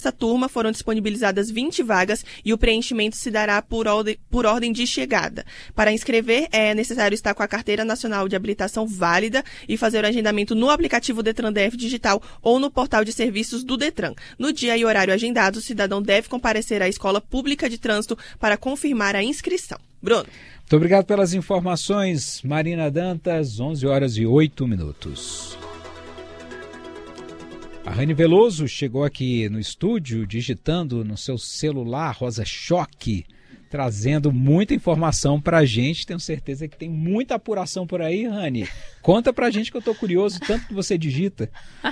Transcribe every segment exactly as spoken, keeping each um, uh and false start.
Essa turma foram disponibilizadas vinte vagas e o preenchimento se dará por ordem, por ordem de chegada. Para inscrever, é necessário estar com a Carteira Nacional de Habilitação válida e fazer o agendamento no aplicativo Detran D F Digital ou no portal de serviços do Detran. No dia e horário agendado, o cidadão deve comparecer à Escola Pública de Trânsito para confirmar a inscrição. Bruno. Muito obrigado pelas informações, Marina Dantas, onze horas e oito minutos. A Rani Veloso chegou aqui no estúdio digitando no seu celular Rosa Choque, trazendo muita informação para a gente. Tenho certeza que tem muita apuração por aí, Rani. Conta para a gente que eu estou curioso, tanto que você digita.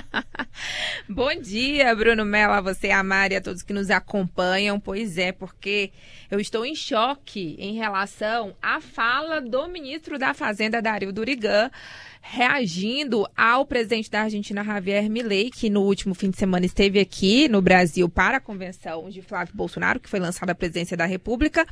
Bom dia, Bruno Mello, a você, a Mari, a todos que nos acompanham. Pois é, porque eu estou em choque em relação à fala do ministro da Fazenda, Dario Durigan, reagindo ao presidente da Argentina, Javier Milei, que no último fim de semana esteve aqui no Brasil para a convenção de Flávio Bolsonaro, que foi lançada à presidência da República,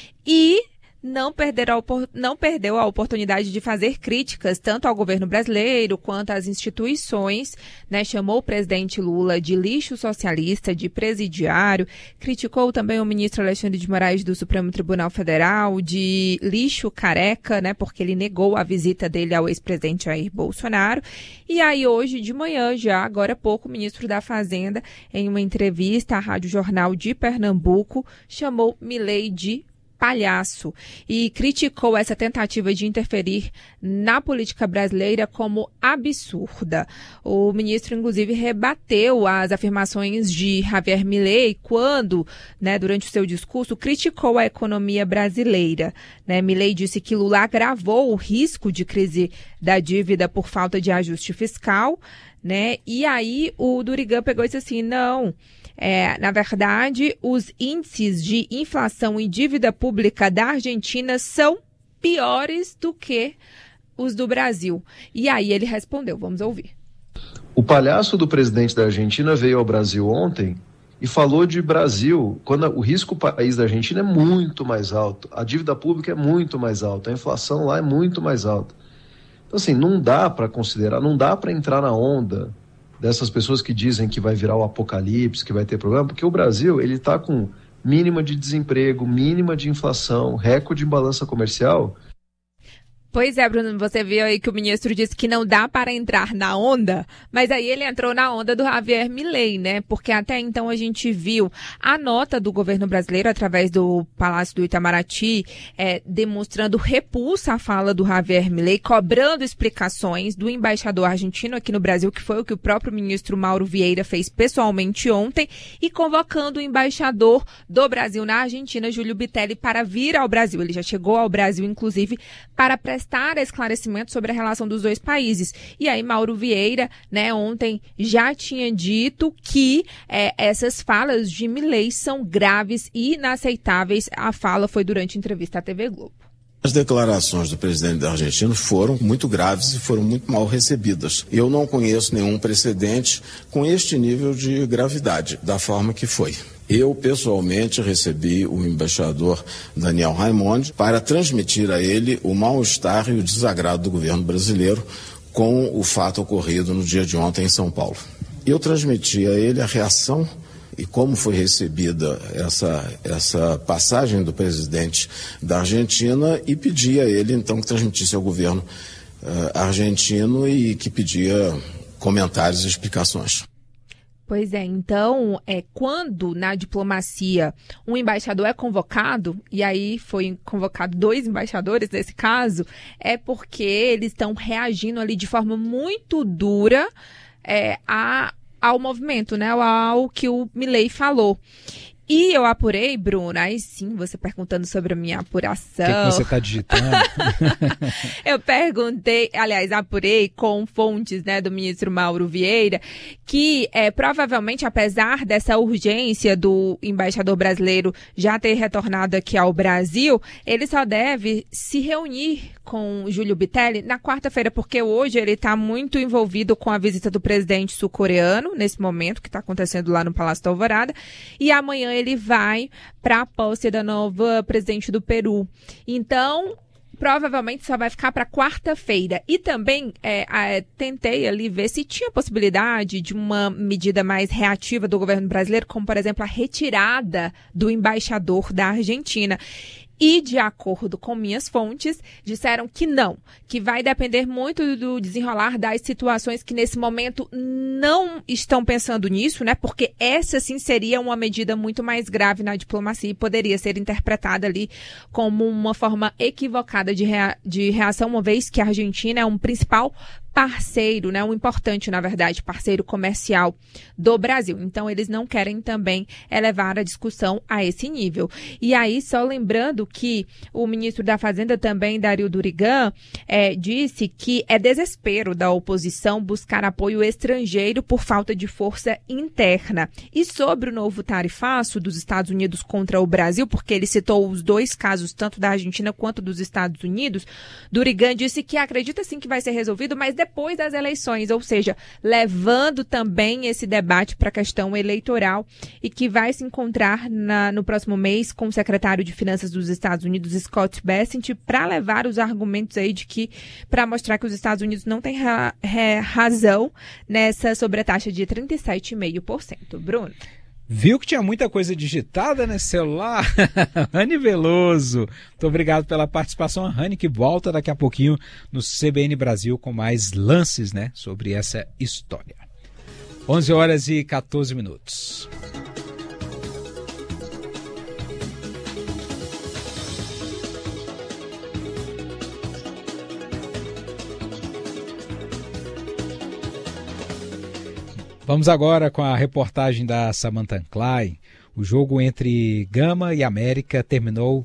e não, perder a, não perdeu a oportunidade de fazer críticas tanto ao governo brasileiro quanto às instituições, né? Chamou o presidente Lula de lixo socialista, de presidiário, criticou também o ministro Alexandre de Moraes do Supremo Tribunal Federal de lixo careca, né? Porque ele negou a visita dele ao ex-presidente Jair Bolsonaro. E aí hoje de manhã, já agora há pouco, o ministro da Fazenda, em uma entrevista à Rádio Jornal de Pernambuco, chamou Milei de palhaço e criticou essa tentativa de interferir na política brasileira como absurda. O ministro, inclusive, rebateu as afirmações de Javier Milei quando, né, durante o seu discurso, criticou a economia brasileira. Né? Milei disse que Lula agravou o risco de crise da dívida por falta de ajuste fiscal, né? E aí o Durigan pegou e disse assim, não... É, na verdade, os índices de inflação e dívida pública da Argentina são piores do que os do Brasil. E aí ele respondeu, vamos ouvir. O palhaço do presidente da Argentina veio ao Brasil ontem e falou de Brasil, quando o risco país da Argentina é muito mais alto, a dívida pública é muito mais alta, a inflação lá é muito mais alta. Então, assim, não dá para considerar, não dá para entrar na onda dessas pessoas que dizem que vai virar o apocalipse, que vai ter problema, porque o Brasil ele está com mínima de desemprego, mínima de inflação, recorde em balança comercial. Pois é, Bruno, você viu aí que o ministro disse que não dá para entrar na onda, mas aí ele entrou na onda do Javier Milei, né? Porque até então a gente viu a nota do governo brasileiro através do Palácio do Itamaraty é, demonstrando repulsa à fala do Javier Milei, cobrando explicações do embaixador argentino aqui no Brasil, que foi o que o próprio ministro Mauro Vieira fez pessoalmente ontem, e convocando o embaixador do Brasil na Argentina, Júlio Bitelli, para vir ao Brasil. Ele já chegou ao Brasil, inclusive, para prestar esclarecimento sobre a relação dos dois países. E aí Mauro Vieira, né, ontem já tinha dito que é, essas falas de Milei são graves e inaceitáveis. A fala foi durante a entrevista à T V Globo. As declarações do presidente da Argentina foram muito graves e foram muito mal recebidas. Eu não conheço nenhum precedente com este nível de gravidade, da forma que foi. Eu, pessoalmente, recebi o embaixador Daniel Raimondi para transmitir a ele o mal-estar e o desagrado do governo brasileiro com o fato ocorrido no dia de ontem em São Paulo. Eu transmiti a ele a reação e como foi recebida essa, essa passagem do presidente da Argentina e pedi a ele, então, que transmitisse ao governo uh, argentino e que pedia comentários e explicações. Pois é, então, é, quando na diplomacia um embaixador é convocado, e aí foi convocado dois embaixadores nesse caso, é porque eles estão reagindo ali de forma muito dura é, a, ao movimento, né, ao que o Milei falou. E eu apurei, Bruno, aí sim, você perguntando sobre a minha apuração. O que, que você está digitando? Eu perguntei, aliás, apurei com fontes, né, do ministro Mauro Vieira, que é, provavelmente, apesar dessa urgência do embaixador brasileiro já ter retornado aqui ao Brasil, ele só deve se reunir com Júlio Bitelli na quarta-feira, porque hoje ele está muito envolvido com a visita do presidente sul-coreano, nesse momento, que está acontecendo lá no Palácio da Alvorada, e amanhã ele vai para a posse da nova presidente do Peru. Então, provavelmente só vai ficar para quarta-feira. E também é, é, tentei ali ver se tinha possibilidade de uma medida mais reativa do governo brasileiro, como, por exemplo, a retirada do embaixador da Argentina. E, de acordo com minhas fontes, disseram que não, que vai depender muito do desenrolar das situações que, nesse momento, não estão pensando nisso, né? Porque essa, sim, seria uma medida muito mais grave na diplomacia e poderia ser interpretada ali como uma forma equivocada de, rea- de reação, uma vez que a Argentina é um principal parceiro, né, um importante, na verdade, parceiro comercial do Brasil. Então, eles não querem também elevar a discussão a esse nível. E aí, só lembrando que o ministro da Fazenda também, Dario Durigan, é, disse que é desespero da oposição buscar apoio estrangeiro por falta de força interna. E sobre o novo tarifaço dos Estados Unidos contra o Brasil, porque ele citou os dois casos, tanto da Argentina quanto dos Estados Unidos, Durigan disse que acredita sim que vai ser resolvido, mas depois das eleições, ou seja, levando também esse debate para a questão eleitoral e que vai se encontrar na, no próximo mês com o secretário de Finanças dos Estados Unidos, Scott Bessent, para levar os argumentos aí de que, para mostrar que os Estados Unidos não têm ra, ra, razão nessa sobretaxa de trinta e sete vírgula cinco por cento. Bruno? Viu que tinha muita coisa digitada nesse celular? Rani Veloso, muito obrigado pela participação. A Rani que volta daqui a pouquinho no C B N Brasil com mais lances, né, sobre essa história. onze horas e quatorze minutos. Vamos agora com a reportagem da Samantha Klein. O jogo entre Gama e América terminou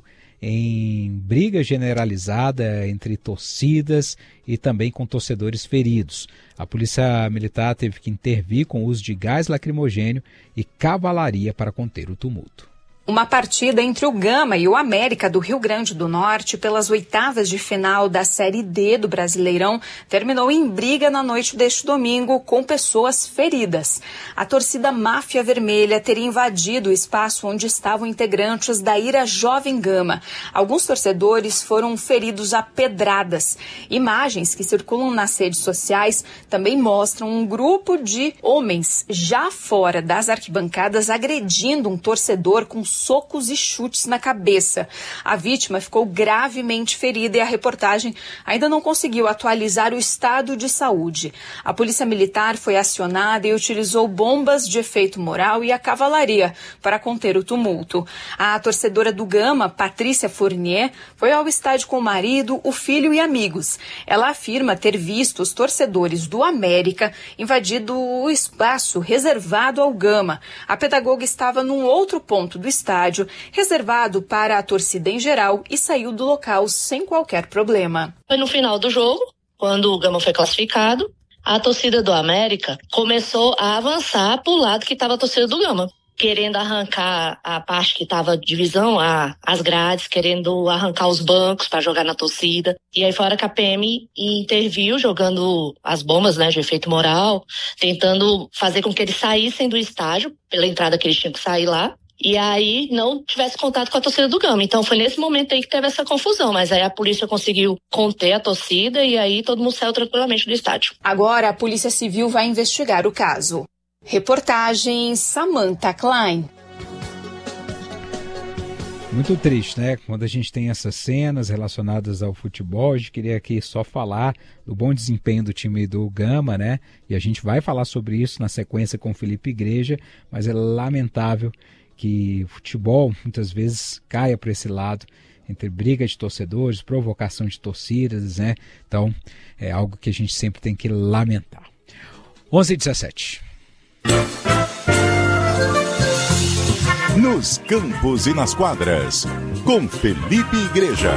em briga generalizada entre torcidas e também com torcedores feridos. A polícia militar teve que intervir com o uso de gás lacrimogênio e cavalaria para conter o tumulto. Uma partida entre o Gama e o América do Rio Grande do Norte pelas oitavas de final da Série D do Brasileirão terminou em briga na noite deste domingo com pessoas feridas. A torcida Máfia Vermelha teria invadido o espaço onde estavam integrantes da Ira Jovem Gama. Alguns torcedores foram feridos a pedradas. Imagens que circulam nas redes sociais também mostram um grupo de homens já fora das arquibancadas agredindo um torcedor com socos e chutes na cabeça. A vítima ficou gravemente ferida e a reportagem ainda não conseguiu atualizar o estado de saúde. A polícia militar foi acionada e utilizou bombas de efeito moral e a cavalaria para conter o tumulto. A torcedora do Gama, Patrícia Fournier, foi ao estádio com o marido, o filho e amigos. Ela afirma ter visto os torcedores do América invadindo o espaço reservado ao Gama. A pedagoga estava num outro ponto do estádio estádio, reservado para a torcida em geral, e saiu do local sem qualquer problema. Foi no final do jogo, quando o Gama foi classificado, a torcida do América começou a avançar para o lado que estava a torcida do Gama, querendo arrancar a parte que estava divisão, a, as grades, querendo arrancar os bancos para jogar na torcida. E aí fora que a P M interviu, jogando as bombas, né, de efeito moral, tentando fazer com que eles saíssem do estádio, pela entrada que eles tinham que sair lá, e aí não tivesse contato com a torcida do Gama. Então foi nesse momento aí que teve essa confusão, mas aí a polícia conseguiu conter a torcida e aí todo mundo saiu tranquilamente do estádio. Agora a Polícia Civil vai investigar o caso. Reportagem Samantha Klein. Muito triste, né? Quando a gente tem essas cenas relacionadas ao futebol, a gente queria aqui só falar do bom desempenho do time do Gama, né? E a gente vai falar sobre isso na sequência com o Felipe Igreja, mas é lamentável que o futebol muitas vezes caia para esse lado, entre briga de torcedores, provocação de torcidas, né? Então, é algo que a gente sempre tem que lamentar. onze e dezessete. Nos campos e nas quadras, com Felipe Igreja.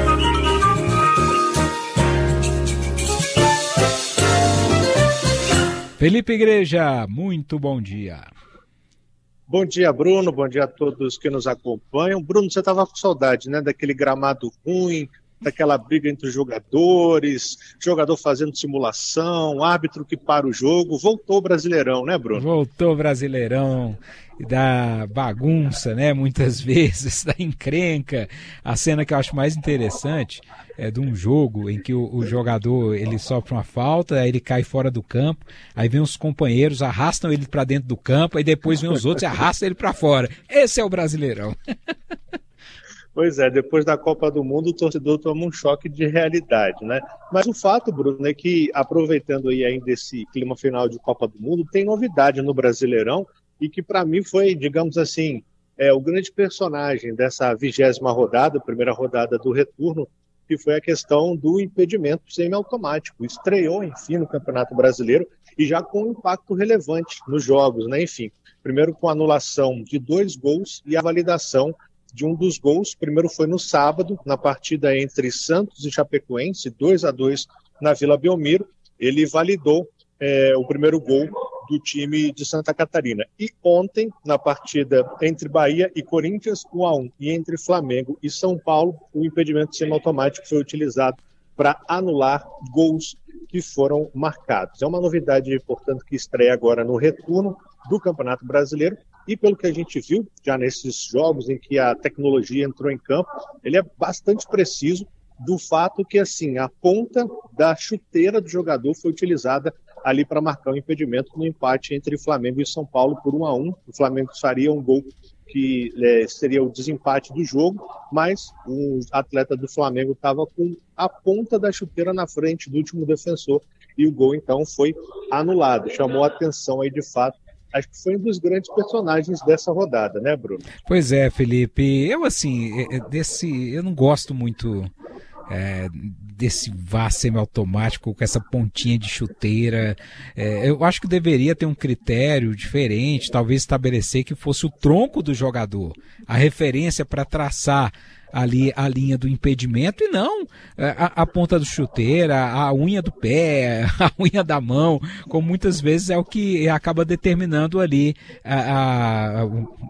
Felipe Igreja, muito bom dia. Bom dia, Bruno. Bom dia a todos que nos acompanham. Bruno, você estava com saudade, né? Daquele gramado ruim, daquela briga entre os jogadores, jogador fazendo simulação, árbitro que para o jogo. Voltou o Brasileirão, né, Bruno? Voltou o Brasileirão, da bagunça, né, muitas vezes, da encrenca. A cena que eu acho mais interessante é de um jogo em que o, o jogador ele sofre uma falta, aí ele cai fora do campo, aí vem os companheiros, arrastam ele para dentro do campo, aí depois vem os outros e arrastam ele para fora. Esse é o Brasileirão. Pois é, depois da Copa do Mundo o torcedor toma um choque de realidade, né? Mas o fato, Bruno, é que, aproveitando aí ainda esse clima final de Copa do Mundo, tem novidade no Brasileirão e que para mim foi, digamos assim, é, o grande personagem dessa vigésima rodada, primeira rodada do retorno, que foi a questão do impedimento semiautomático. Estreou, enfim, no Campeonato Brasileiro e já com um impacto relevante nos jogos, né? Enfim, primeiro com a anulação de dois gols e a validação de um dos gols. Primeiro foi no sábado, na partida entre Santos e Chapecoense, dois a dois na Vila Belmiro. Ele validou é, o primeiro gol do time de Santa Catarina. E ontem, na partida entre Bahia e Corinthians, um a um, e entre Flamengo e São Paulo, o impedimento semiautomático foi utilizado para anular gols que foram marcados. É uma novidade, portanto, que estreia agora no retorno do Campeonato Brasileiro, e pelo que a gente viu, já nesses jogos em que a tecnologia entrou em campo, ele é bastante preciso do fato que, assim, a ponta da chuteira do jogador foi utilizada ali para marcar o impedimento no empate entre Flamengo e São Paulo por um a um. O Flamengo faria um gol que é, seria o desempate do jogo, mas o atleta do Flamengo estava com a ponta da chuteira na frente do último defensor e o gol então foi anulado. Chamou a atenção aí de fato. Acho que foi um dos grandes personagens dessa rodada, né, Bruno? Pois é, Felipe. Eu, assim, desse, eu não gosto muito é, desse V A R semiautomático com essa pontinha de chuteira. É, eu acho que deveria ter um critério diferente, talvez estabelecer que fosse o tronco do jogador, a referência para traçar ali a linha do impedimento, e não a, a ponta do chuteira, a unha do pé, a unha da mão, como muitas vezes é o que acaba determinando ali a, a,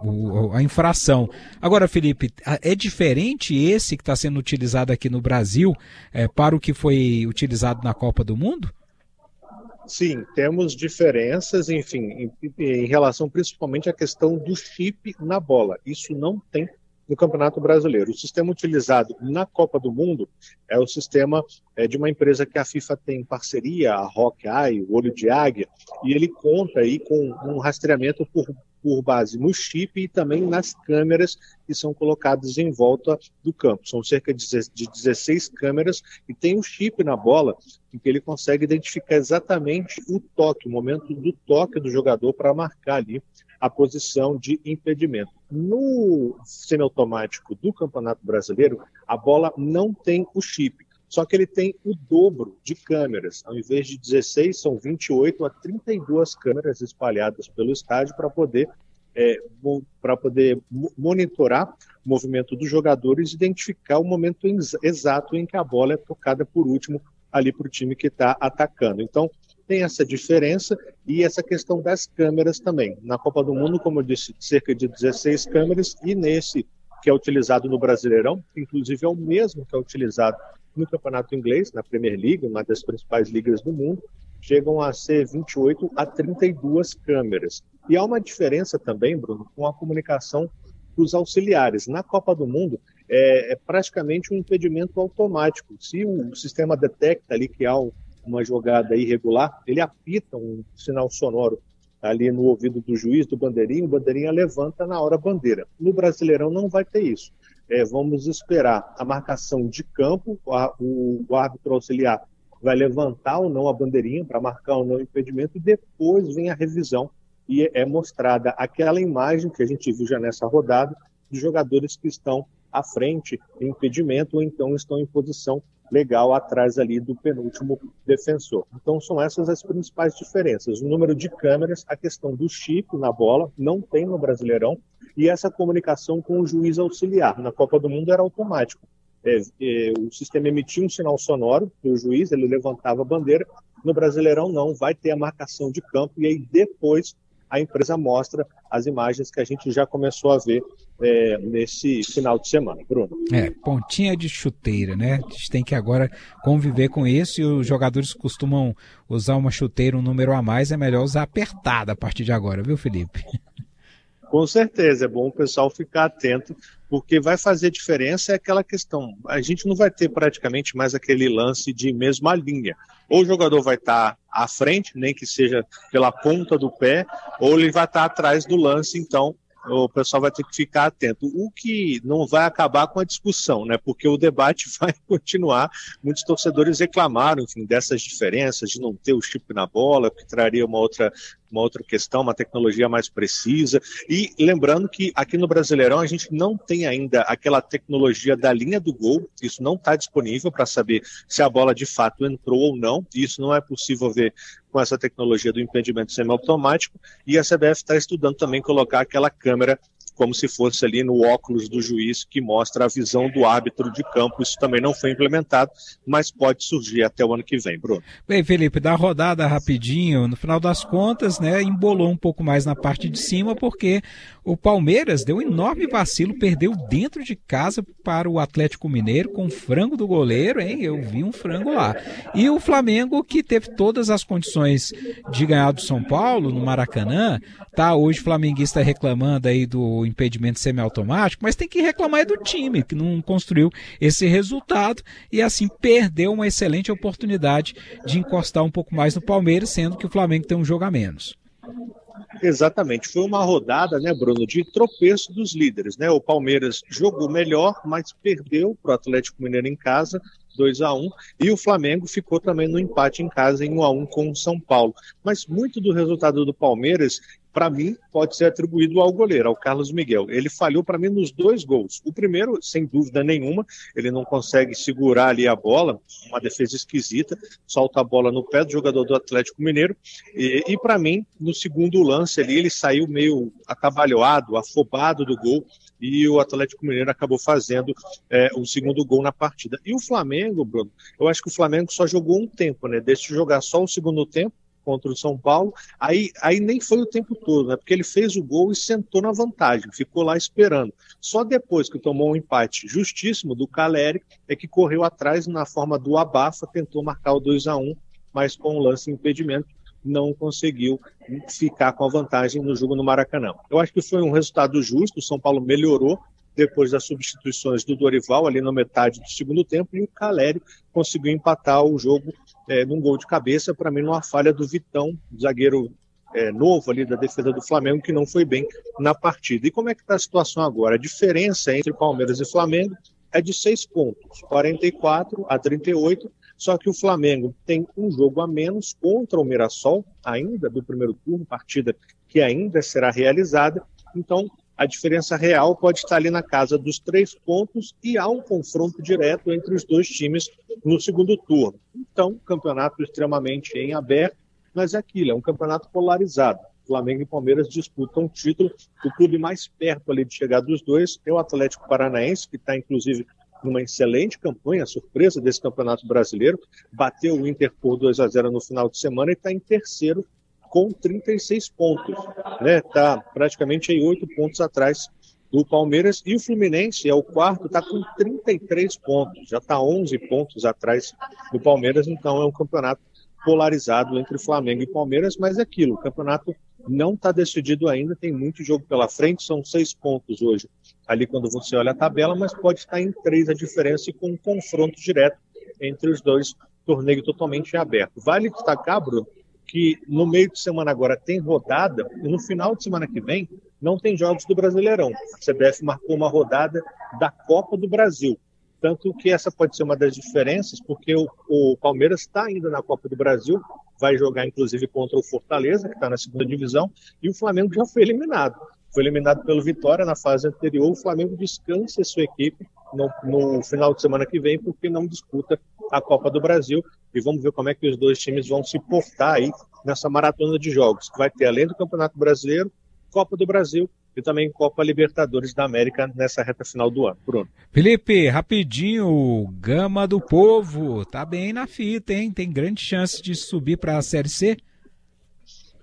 a, a infração. Agora, Felipe, é diferente esse que está sendo utilizado aqui no Brasil é, para o que foi utilizado na Copa do Mundo? Sim, temos diferenças, enfim, em, em relação principalmente à questão do chip na bola. Isso não tem no Campeonato Brasileiro. O sistema utilizado na Copa do Mundo é o sistema é, de uma empresa que a FIFA tem em parceria, a Hawkeye, o Olho de Águia, e ele conta aí com um rastreamento por, por base no chip e também nas câmeras que são colocadas em volta do campo. São cerca de dezesseis câmeras e tem um chip na bola em que ele consegue identificar exatamente o toque, o momento do toque do jogador para marcar ali a posição de impedimento. No semiautomático do Campeonato Brasileiro, a bola não tem o chip, só que ele tem o dobro de câmeras. Ao invés de dezesseis, são vinte e oito a trinta e duas câmeras espalhadas pelo estádio para poder, é, para poder monitorar o movimento dos jogadores e identificar o momento exato em que a bola é tocada por último ali para o time que está atacando. Então, tem essa diferença e essa questão das câmeras também. Na Copa do Mundo, como eu disse, cerca de dezesseis câmeras, e nesse que é utilizado no Brasileirão, que inclusive é o mesmo que é utilizado no Campeonato Inglês, na Premier League, uma das principais ligas do mundo, chegam a ser vinte e oito a trinta e duas câmeras. E há uma diferença também, Bruno, com a comunicação dos auxiliares. Na Copa do Mundo, é, é praticamente um impedimento automático. Se o sistema detecta ali que há um uma jogada irregular, ele apita um sinal sonoro ali no ouvido do juiz, do bandeirinha, o bandeirinha levanta na hora a bandeira. No Brasileirão não vai ter isso. É, vamos esperar a marcação de campo, a, o, o árbitro auxiliar vai levantar ou não a bandeirinha para marcar ou não o impedimento, e depois vem a revisão e é, é mostrada aquela imagem que a gente viu já nessa rodada de jogadores que estão à frente em impedimento ou então estão em posição legal atrás ali do penúltimo defensor. Então são essas as principais diferenças. O número de câmeras, a questão do chip na bola, não tem no Brasileirão, e essa comunicação com o juiz auxiliar. Na Copa do Mundo era automático. É, é, o sistema emitia um sinal sonoro do juiz, ele levantava a bandeira. No Brasileirão não, vai ter a marcação de campo e aí depois a empresa mostra as imagens que a gente já começou a ver é, nesse final de semana. Bruno. É, pontinha de chuteira, né? A gente tem que agora conviver com isso, e os jogadores costumam usar uma chuteira um número a mais, é melhor usar apertada a partir de agora, viu, Felipe? Com certeza, é bom o pessoal ficar atento, porque vai fazer diferença é aquela questão, a gente não vai ter praticamente mais aquele lance de mesma linha. Ou o jogador vai estar à frente, nem que seja pela ponta do pé, ou ele vai estar atrás do lance, então o pessoal vai ter que ficar atento. O que não vai acabar com a discussão, né? Porque o debate vai continuar. Muitos torcedores reclamaram, enfim, dessas diferenças, de não ter o chip na bola, que traria uma outra, uma outra questão, uma tecnologia mais precisa. E lembrando que aqui no Brasileirão a gente não tem ainda aquela tecnologia da linha do gol, isso não está disponível para saber se a bola de fato entrou ou não, isso não é possível ver com essa tecnologia do impedimento semiautomático, e a C B F está estudando também colocar aquela câmera como se fosse ali no óculos do juiz, que mostra a visão do árbitro de campo. Isso também não foi implementado, mas pode surgir até o ano que vem, Bruno. Bem, Felipe, dá a rodada rapidinho. No final das contas, né, embolou um pouco mais na parte de cima, porque o Palmeiras deu um enorme vacilo, perdeu dentro de casa para o Atlético Mineiro, com frango do goleiro, hein? Eu vi um frango lá. E o Flamengo, que teve todas as condições de ganhar do São Paulo, no Maracanã, tá hoje flamenguista reclamando aí do impedimento semiautomático, mas tem que reclamar é do time, que não construiu esse resultado e assim perdeu uma excelente oportunidade de encostar um pouco mais no Palmeiras, sendo que o Flamengo tem um jogo a menos. Exatamente, foi uma rodada, né, Bruno, de tropeço dos líderes, né? O Palmeiras jogou melhor, mas perdeu para o Atlético Mineiro em casa, dois a um, e o Flamengo ficou também no empate em casa em um a um com o São Paulo. Mas muito do resultado do Palmeiras, para mim, pode ser atribuído ao goleiro, ao Carlos Miguel. Ele falhou para mim nos dois gols. O primeiro, sem dúvida nenhuma, ele não consegue segurar ali a bola, uma defesa esquisita, solta a bola no pé do jogador do Atlético Mineiro. E, e para mim, no segundo lance ali, ele saiu meio atabalhoado, afobado do gol, e o Atlético Mineiro acabou fazendo é, o segundo gol na partida. E o Flamengo, Bruno, eu acho que o Flamengo só jogou um tempo, né? Deixa de jogar só o segundo tempo contra o São Paulo, aí, aí nem foi o tempo todo, né? Porque ele fez o gol e sentou na vantagem, ficou lá esperando. Só depois que tomou um empate justíssimo do Caleri, é que correu atrás na forma do abafa, tentou marcar o dois a um, mas com o lance de impedimento não conseguiu ficar com a vantagem no jogo no Maracanã. Eu acho que foi um resultado justo, o São Paulo melhorou depois das substituições do Dorival ali na metade do segundo tempo, e o Caleri conseguiu empatar o jogo é, num gol de cabeça, para mim numa falha do Vitão, zagueiro é, novo ali da defesa do Flamengo, que não foi bem na partida. E como é que está a situação agora? A diferença entre Palmeiras e Flamengo é de seis pontos, quarenta e quatro a trinta e oito, só que o Flamengo tem um jogo a menos contra o Mirassol, ainda do primeiro turno, partida que ainda será realizada, então a diferença real pode estar ali na casa dos três pontos e há um confronto direto entre os dois times no segundo turno. Então, campeonato extremamente em aberto, mas é aquilo, é um campeonato polarizado. Flamengo e Palmeiras disputam o título. O clube mais perto ali de chegar dos dois é o Atlético Paranaense, que está inclusive numa excelente campanha, surpresa desse campeonato brasileiro, bateu o Inter por dois a zero no final de semana e está em terceiro com trinta e seis pontos, né? Tá praticamente aí oito pontos atrás do Palmeiras, e o Fluminense é o quarto, está com trinta e três pontos, já está onze pontos atrás do Palmeiras, então é um campeonato polarizado entre Flamengo e Palmeiras, mas é aquilo, o campeonato não está decidido ainda, tem muito jogo pela frente, são seis pontos hoje, ali quando você olha a tabela, mas pode estar em três a diferença e com um confronto direto entre os dois, torneio totalmente aberto. Vale destacar, Bruno, que no meio de semana agora tem rodada, e no final de semana que vem não tem jogos do Brasileirão. A C B F marcou uma rodada da Copa do Brasil. Tanto que essa pode ser uma das diferenças, porque o, o Palmeiras está ainda na Copa do Brasil, vai jogar inclusive contra o Fortaleza, que está na segunda divisão, e o Flamengo já foi eliminado. Foi eliminado pelo Vitória na fase anterior, o Flamengo descansa a sua equipe no, no final de semana que vem, porque não disputa a Copa do Brasil, e vamos ver como é que os dois times vão se portar aí nessa maratona de jogos, que vai ter, além do Campeonato Brasileiro, Copa do Brasil e também Copa Libertadores da América nessa reta final do ano. Bruno. Felipe, rapidinho, Gama do Povo, tá bem na fita, hein? Tem grande chance de subir para a Série C?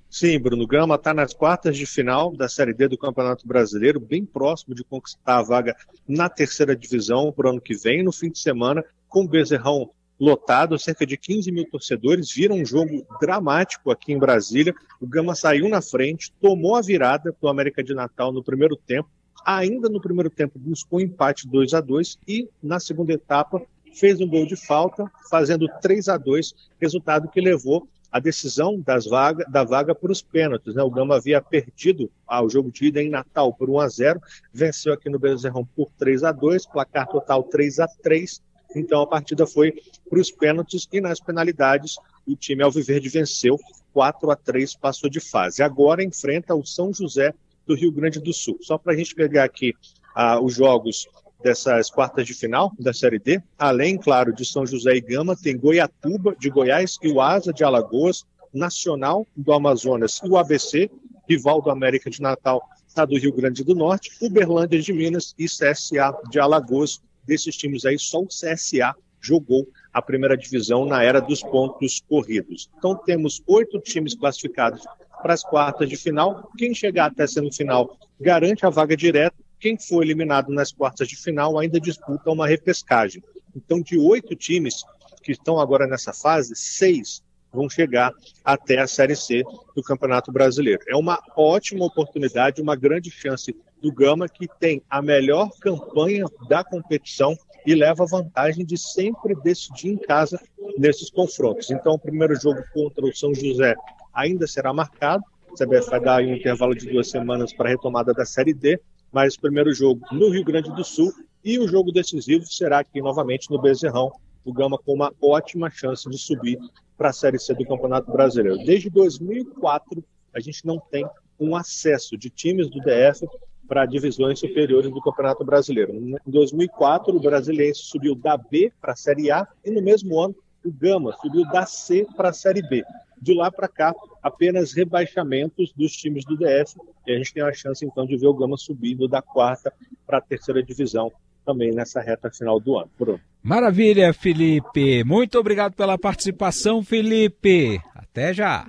Sim, Bruno, o Gama está nas quartas de final da Série D do Campeonato Brasileiro, bem próximo de conquistar a vaga na terceira divisão para o ano que vem, no fim de semana, com o Bezerrão lotado, cerca de quinze mil torcedores, viram um jogo dramático aqui em Brasília. O Gama saiu na frente, tomou a virada para o América de Natal no primeiro tempo, ainda no primeiro tempo buscou empate dois a dois e na segunda etapa fez um gol de falta, fazendo três a dois, resultado que levou a decisão das vaga, da vaga para os pênaltis, né? O Gama havia perdido ah, o jogo de ida em Natal por um a zero, venceu aqui no Bezerrão por três a dois, placar total três a três, então a partida foi para os pênaltis e nas penalidades o time alviverde venceu quatro a três, passou de fase. Agora enfrenta o São José do Rio Grande do Sul. Só para a gente pegar aqui ah, os jogos dessas quartas de final da Série D, além, claro, de São José e Gama, tem Goiatuba de Goiás e o Asa de Alagoas, Nacional do Amazonas e o A B C, rival do América de Natal, está do Rio Grande do Norte, Uberlândia de Minas e C S A de Alagoas. Desses times aí, só o C S A jogou a primeira divisão na era dos pontos corridos. Então temos oito times classificados para as quartas de final. Quem chegar até a semifinal garante a vaga direta. Quem for eliminado nas quartas de final ainda disputa uma repescagem. Então, de oito times que estão agora nessa fase, seis vão chegar até a Série C do Campeonato Brasileiro. É uma ótima oportunidade, uma grande chance do Gama, que tem a melhor campanha da competição e leva a vantagem de sempre decidir em casa nesses confrontos. Então, o primeiro jogo contra o São José ainda será marcado. A C B F vai dar um intervalo de duas semanas para a retomada da Série D, mas o primeiro jogo no Rio Grande do Sul e o jogo decisivo será aqui novamente no Bezerrão. O Gama com uma ótima chance de subir para a Série C do Campeonato Brasileiro. Desde dois mil e quatro, a gente não tem um acesso de times do D F para divisões superiores do Campeonato Brasileiro. Em dois mil e quatro, o Brasiliense subiu da B para a Série A e no mesmo ano o Gama subiu da C para a Série B. De lá para cá, apenas rebaixamentos dos times do D F e a gente tem a chance então de ver o Gama subindo da quarta para a terceira divisão também nessa reta final do ano. Bruno. Maravilha, Felipe. Muito obrigado pela participação, Felipe. Até já.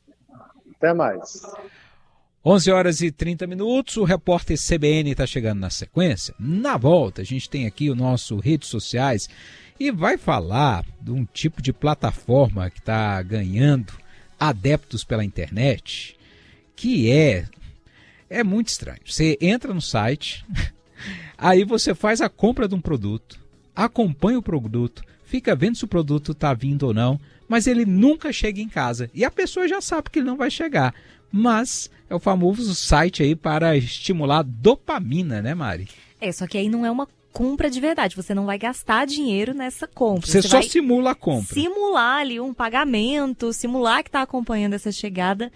Até mais. onze horas e trinta minutos, o repórter C B N está chegando na sequência. Na volta, a gente tem aqui o nosso redes sociais e vai falar de um tipo de plataforma que está ganhando adeptos pela internet, que é, é muito estranho. Você entra no site, aí você faz a compra de um produto, acompanha o produto, fica vendo se o produto está vindo ou não, mas ele nunca chega em casa. E a pessoa já sabe que ele não vai chegar. Mas é o famoso site aí para estimular dopamina, né, Mari? É, só que aí não é uma compra de verdade. Você não vai gastar dinheiro nessa compra. Você, Você só vai simula a compra. Simular ali um pagamento, simular que está acompanhando essa chegada.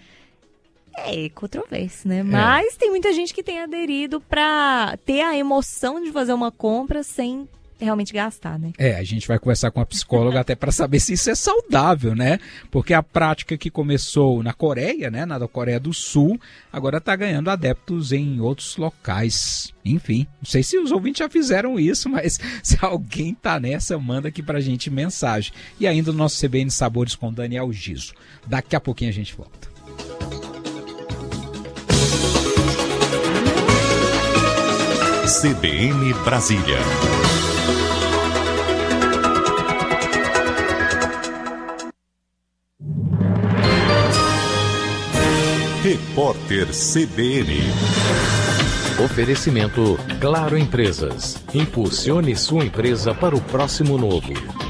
É controverso, né? É. Mas tem muita gente que tem aderido para ter a emoção de fazer uma compra sem realmente gastar, né? É, a gente vai conversar com a psicóloga até para saber se isso é saudável, né? Porque a prática que começou na Coreia, né, na Coreia do Sul, agora está ganhando adeptos em outros locais. Enfim, não sei se os ouvintes já fizeram isso, mas se alguém tá nessa, manda aqui pra gente mensagem. E ainda o nosso C B N Sabores com Daniel Giso. Daqui a pouquinho a gente volta. C B N Brasília. Repórter C B N. Oferecimento Claro Empresas. Impulsione sua empresa para o próximo novo.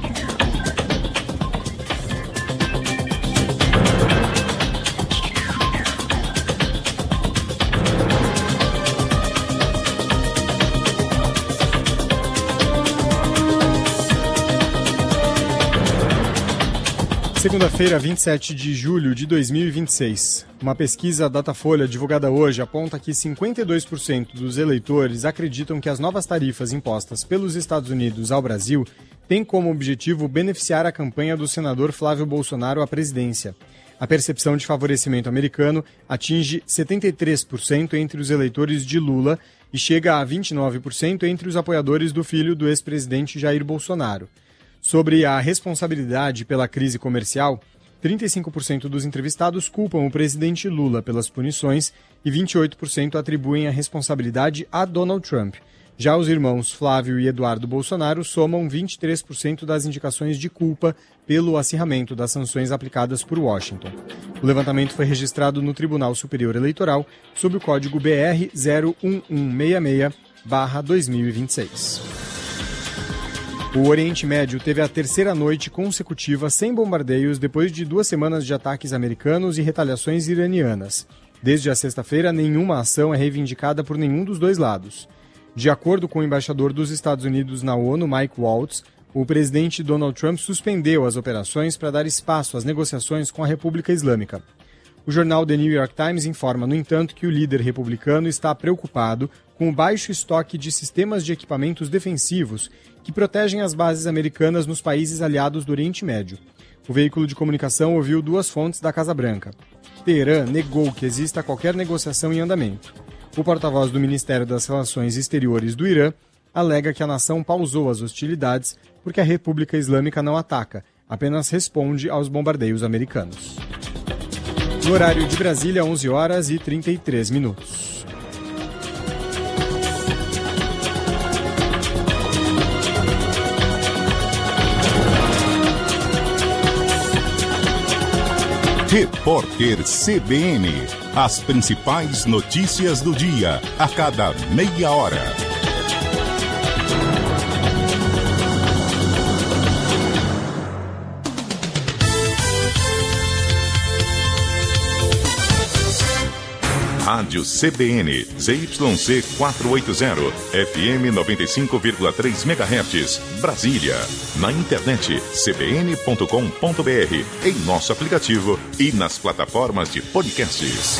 Segunda-feira, vinte e sete de julho de dois mil e vinte e seis. Uma pesquisa Datafolha divulgada hoje aponta que cinquenta e dois por cento dos eleitores acreditam que as novas tarifas impostas pelos Estados Unidos ao Brasil têm como objetivo beneficiar a campanha do senador Flávio Bolsonaro à presidência. A percepção de favorecimento americano atinge setenta e três por cento entre os eleitores de Lula e chega a vinte e nove por cento entre os apoiadores do filho do ex-presidente Jair Bolsonaro. Sobre a responsabilidade pela crise comercial, trinta e cinco por cento dos entrevistados culpam o presidente Lula pelas punições e vinte e oito por cento atribuem a responsabilidade a Donald Trump. Já os irmãos Flávio e Eduardo Bolsonaro somam vinte e três por cento das indicações de culpa pelo acirramento das sanções aplicadas por Washington. O levantamento foi registrado no Tribunal Superior Eleitoral sob o código B R zero um um seis seis barra dois mil e vinte e seis. O Oriente Médio teve a terceira noite consecutiva sem bombardeios depois de duas semanas de ataques americanos e retaliações iranianas. Desde a sexta-feira, nenhuma ação é reivindicada por nenhum dos dois lados. De acordo com o embaixador dos Estados Unidos na ONU, Mike Waltz, o presidente Donald Trump suspendeu as operações para dar espaço às negociações com a República Islâmica. O jornal The New York Times informa, no entanto, que o líder republicano está preocupado com o baixo estoque de sistemas de equipamentos defensivos que protegem as bases americanas nos países aliados do Oriente Médio. O veículo de comunicação ouviu duas fontes da Casa Branca. Teherã negou que exista qualquer negociação em andamento. O porta-voz do Ministério das Relações Exteriores do Irã alega que a nação pausou as hostilidades porque a República Islâmica não ataca, apenas responde aos bombardeios americanos. No horário de Brasília, onze horas e trinta e três minutos. Repórter C B N. As principais notícias do dia, a cada meia hora. Rádio C B N, Z Y C quatrocentos e oitenta, F M noventa e cinco vírgula três megahertz, Brasília. Na internet, c b n ponto com ponto b r, em nosso aplicativo e nas plataformas de podcasts.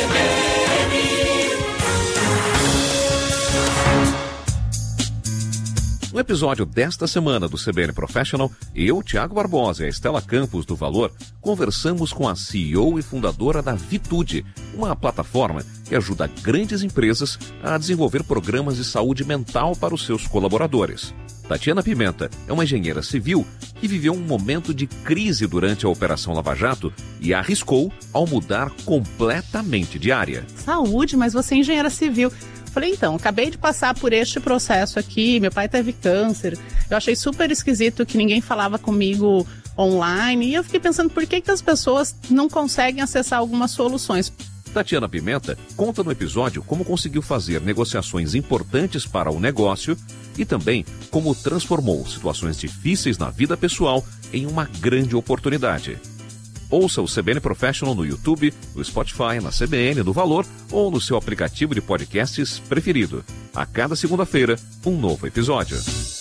No episódio desta semana do C B N Professional, eu, Tiago Barbosa e a Estela Campos do Valor, conversamos com a C E O e fundadora da Vitude, uma plataforma que ajuda grandes empresas a desenvolver programas de saúde mental para os seus colaboradores. Tatiana Pimenta é uma engenheira civil que viveu um momento de crise durante a Operação Lava Jato e arriscou ao mudar completamente de área. Saúde, mas você é engenheira civil. Falei, então, acabei de passar por este processo aqui, meu pai teve câncer, eu achei super esquisito que ninguém falava comigo online, e eu fiquei pensando por que, que as pessoas não conseguem acessar algumas soluções. Tatiana Pimenta conta no episódio como conseguiu fazer negociações importantes para o negócio e também como transformou situações difíceis na vida pessoal em uma grande oportunidade. Ouça o C B N Professional no YouTube, no Spotify, na C B N, no Valor ou no seu aplicativo de podcasts preferido. A cada segunda-feira, um novo episódio.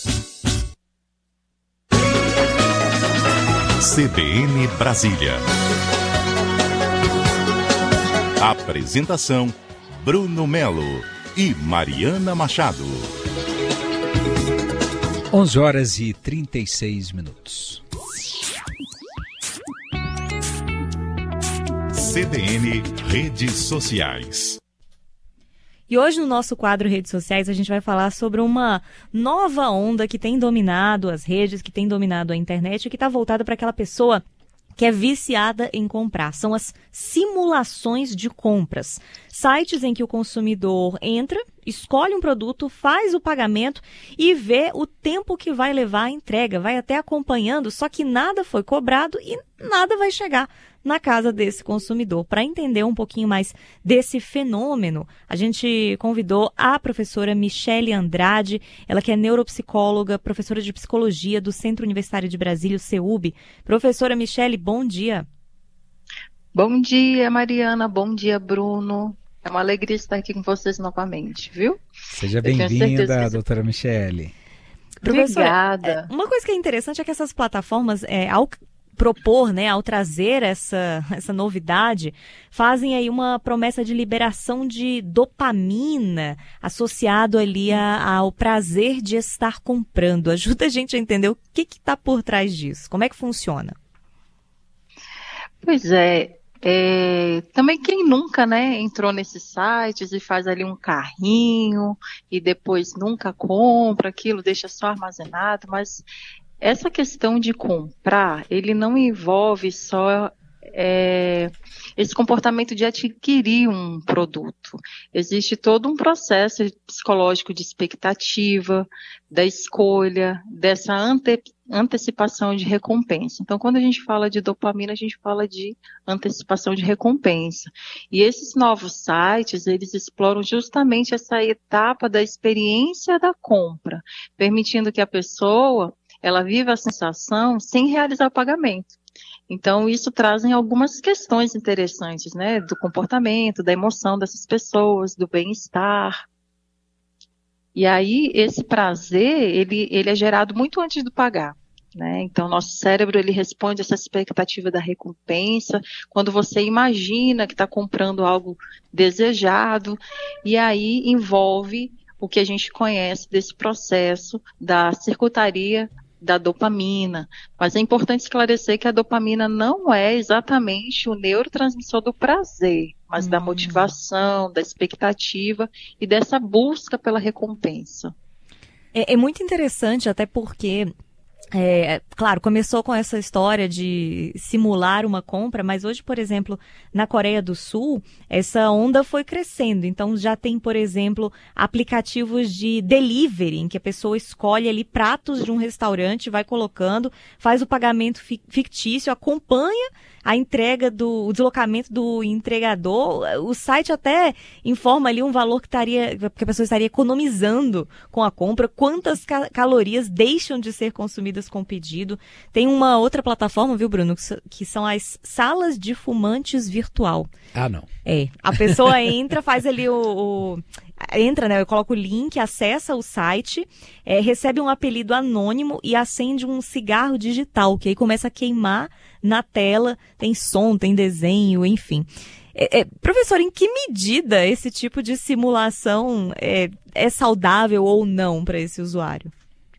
C B N Brasília. Apresentação: Bruno Melo e Mariana Machado. onze horas e trinta e seis minutos. C B N Redes Sociais. E hoje no nosso quadro Redes Sociais a gente vai falar sobre uma nova onda que tem dominado as redes, que tem dominado a internet e que está voltada para aquela pessoa que é viciada em comprar. São as simulações de compras. Sites em que o consumidor entra, escolhe um produto, faz o pagamento e vê o tempo que vai levar a entrega. Vai até acompanhando, só que nada foi cobrado e nada vai chegar na casa desse consumidor. Para entender um pouquinho mais desse fenômeno, a gente convidou a professora Michele Andrade, ela que é neuropsicóloga, professora de psicologia do Centro Universitário de Brasília, o CEUB. Professora Michele, bom dia. Bom dia, Mariana. Bom dia, Bruno. É uma alegria estar aqui com vocês novamente, viu? Seja bem-vinda, doutora Michele. Obrigada. Uma coisa que é interessante é que essas plataformas, é, ao propor, né, ao trazer essa, essa novidade, fazem aí uma promessa de liberação de dopamina associado ali a, ao prazer de estar comprando. Ajuda a gente a entender o que está por trás disso, como é que funciona. Pois é, é, também quem nunca, né, entrou nesses sites e faz ali um carrinho e depois nunca compra aquilo, deixa só armazenado, mas essa questão de comprar, ele não envolve só é, esse comportamento de adquirir um produto. Existe todo um processo psicológico de expectativa, da escolha, dessa ante, antecipação de recompensa. Então, quando a gente fala de dopamina, a gente fala de antecipação de recompensa. E esses novos sites, eles exploram justamente essa etapa da experiência da compra, permitindo que a pessoa ela viva a sensação sem realizar o pagamento. Então, isso trazem algumas questões interessantes, né, do comportamento, da emoção dessas pessoas, do bem-estar. E aí, esse prazer, ele, ele é gerado muito antes do pagar, né? Então, nosso cérebro, ele responde a essa expectativa da recompensa, quando você imagina que está comprando algo desejado, e aí envolve o que a gente conhece desse processo da circuitaria da dopamina, mas é importante esclarecer que a dopamina não é exatamente o neurotransmissor do prazer, mas hum. da motivação, da expectativa e dessa busca pela recompensa. É, é muito interessante, até porque, é, claro, começou com essa história de simular uma compra, mas hoje, por exemplo, na Coreia do Sul, essa onda foi crescendo. Então, já tem, por exemplo, aplicativos de delivery, em que a pessoa escolhe ali pratos de um restaurante, vai colocando, faz o pagamento fictício, acompanha a entrega do o deslocamento do entregador. O site até informa ali um valor que, estaria, que a pessoa estaria economizando com a compra, quantas ca- calorias deixam de ser consumidas com o pedido. Tem uma outra plataforma, viu, Bruno, que são as salas de fumantes virtual. Ah, não. É, a pessoa entra, faz ali o... o entra, né, eu coloco o link, acessa o site, é, recebe um apelido anônimo e acende um cigarro digital, que aí começa a queimar na tela, tem som, tem desenho, enfim. É, é, professor, em que medida esse tipo de simulação é, é saudável ou não para esse usuário?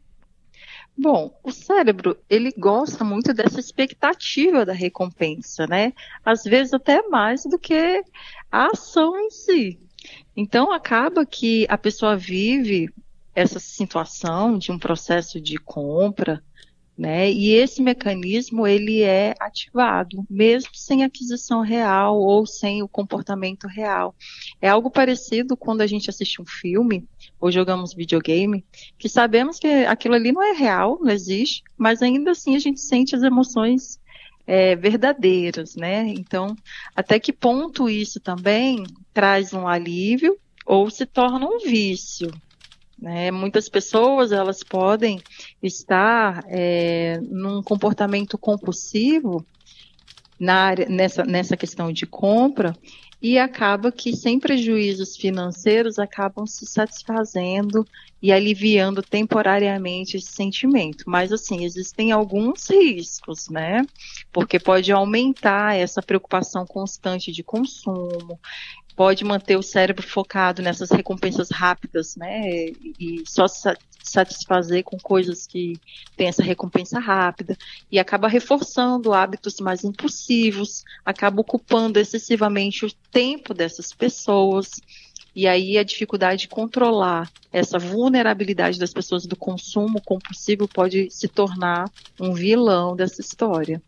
Bom, o cérebro, ele gosta muito dessa expectativa da recompensa, né? Às vezes até mais do que a ação em si. Então, acaba que a pessoa vive essa situação de um processo de compra, né? E esse mecanismo, ele é ativado, mesmo sem aquisição real ou sem o comportamento real. É algo parecido quando a gente assiste um filme ou jogamos videogame, que sabemos que aquilo ali não é real, não existe, mas ainda assim a gente sente as emoções é, verdadeiras, né? Então, até que ponto isso também traz um alívio ou se torna um vício? Né? Muitas pessoas, elas podem estar é, num comportamento compulsivo na área, nessa, nessa questão de compra, e acaba que, sem prejuízos financeiros, acabam se satisfazendo e aliviando temporariamente esse sentimento. Mas, assim, existem alguns riscos, né? Porque pode aumentar essa preocupação constante de consumo, pode manter o cérebro focado nessas recompensas rápidas, né, e só se satisfazer com coisas que têm essa recompensa rápida, e acaba reforçando hábitos mais impulsivos, acaba ocupando excessivamente o tempo dessas pessoas, e aí a dificuldade de controlar essa vulnerabilidade das pessoas do consumo compulsivo pode se tornar um vilão dessa história.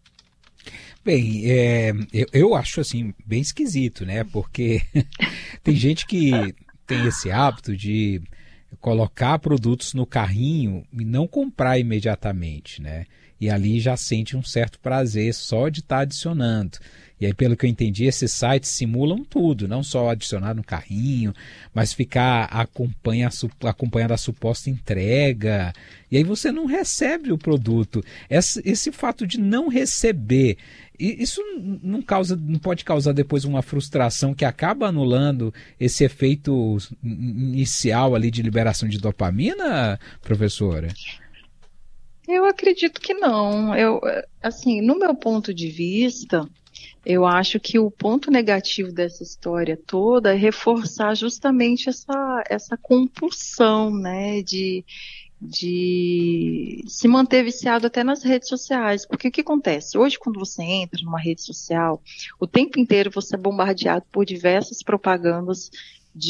Bem, é, eu, eu acho assim bem esquisito, né? Porque tem gente que tem esse hábito de colocar produtos no carrinho e não comprar imediatamente, né? E ali já sente um certo prazer só de estar adicionando. E aí, pelo que eu entendi, esses sites simulam tudo, não só adicionar no carrinho, mas ficar acompanha, acompanhando a suposta entrega. E aí você não recebe o produto. Esse, esse fato de não receber, isso não, causa, não pode causar depois uma frustração que acaba anulando esse efeito inicial ali de liberação de dopamina, professora? Eu acredito que não. Eu, assim, no meu ponto de vista, eu acho que o ponto negativo dessa história toda é reforçar justamente essa, essa compulsão, né, de, de se manter viciado até nas redes sociais. Porque o que acontece? Hoje, quando você entra numa rede social, o tempo inteiro você é bombardeado por diversas propagandas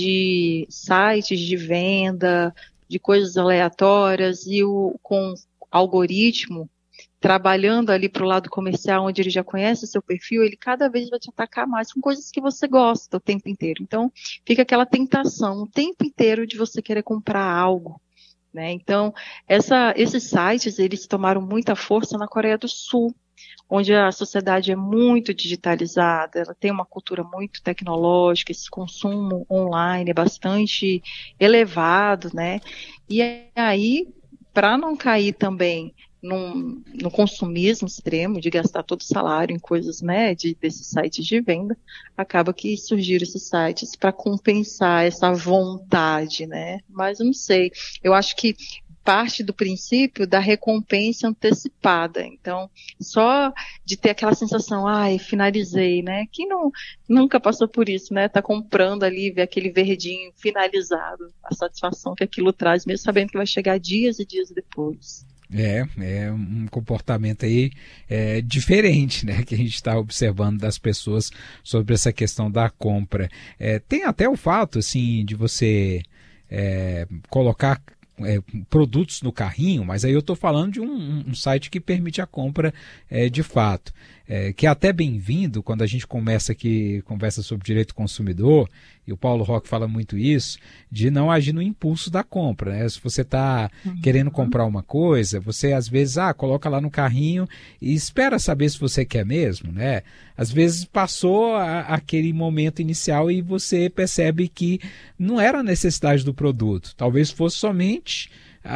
de sites de venda, de coisas aleatórias, e o, com algoritmo trabalhando ali para o lado comercial, onde ele já conhece o seu perfil, ele cada vez vai te atacar mais com coisas que você gosta o tempo inteiro. Então, fica aquela tentação o tempo inteiro de você querer comprar algo, né? Então, essa, esses sites, eles tomaram muita força na Coreia do Sul, onde a sociedade é muito digitalizada, ela tem uma cultura muito tecnológica, esse consumo online é bastante elevado, né? E aí, para não cair também num, no consumismo extremo, de gastar todo o salário em coisas, né, de, desses sites de venda, acaba que surgiram esses sites para compensar essa vontade, né? Mas eu não sei, eu acho que parte do princípio da recompensa antecipada. Então, só de ter aquela sensação, ai, finalizei, né? Quem não, nunca passou por isso, né? Tá comprando ali, ver aquele verdinho finalizado, a satisfação que aquilo traz, mesmo sabendo que vai chegar dias e dias depois. É, é um comportamento aí é, diferente, né, que a gente está observando das pessoas sobre essa questão da compra. É, tem até o fato, assim, de você é, colocar É, produtos no carrinho, mas aí eu estou falando de um, um site que permite a compra é, de fato, é, que é até bem-vindo quando a gente começa aqui, conversa sobre direito do consumidor, e o Paulo Roque fala muito isso, de não agir no impulso da compra, né? Se você está uhum. querendo comprar uma coisa, você às vezes ah, coloca lá no carrinho e espera saber se você quer mesmo, né? Às vezes passou a, aquele momento inicial e você percebe que não era a necessidade do produto, talvez fosse somente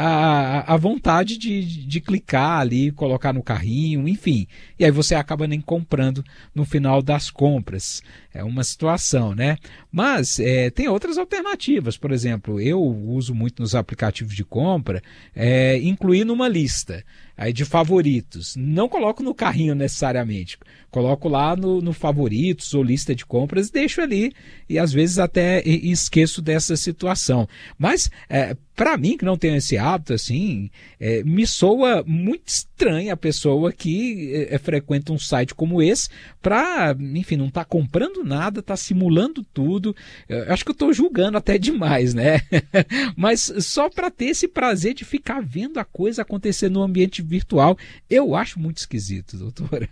a, a vontade de, de clicar ali, colocar no carrinho, enfim. E aí você acaba nem comprando no final das compras. É uma situação, né? Mas é, tem outras alternativas. Por exemplo, eu uso muito nos aplicativos de compra, é, incluir numa lista aí de favoritos. Não coloco no carrinho necessariamente. Coloco lá no, no favoritos ou lista de compras, deixo ali e às vezes até esqueço dessa situação. Mas é, para mim, que não tenho esse hábito, assim, é, me soa muito estranha a pessoa que é, frequenta um site como esse para, enfim, não tá comprando nada, tá simulando tudo. Eu acho que eu tô julgando até demais, né? Mas só para ter esse prazer de ficar vendo a coisa acontecer no ambiente virtual, eu acho muito esquisito, doutora.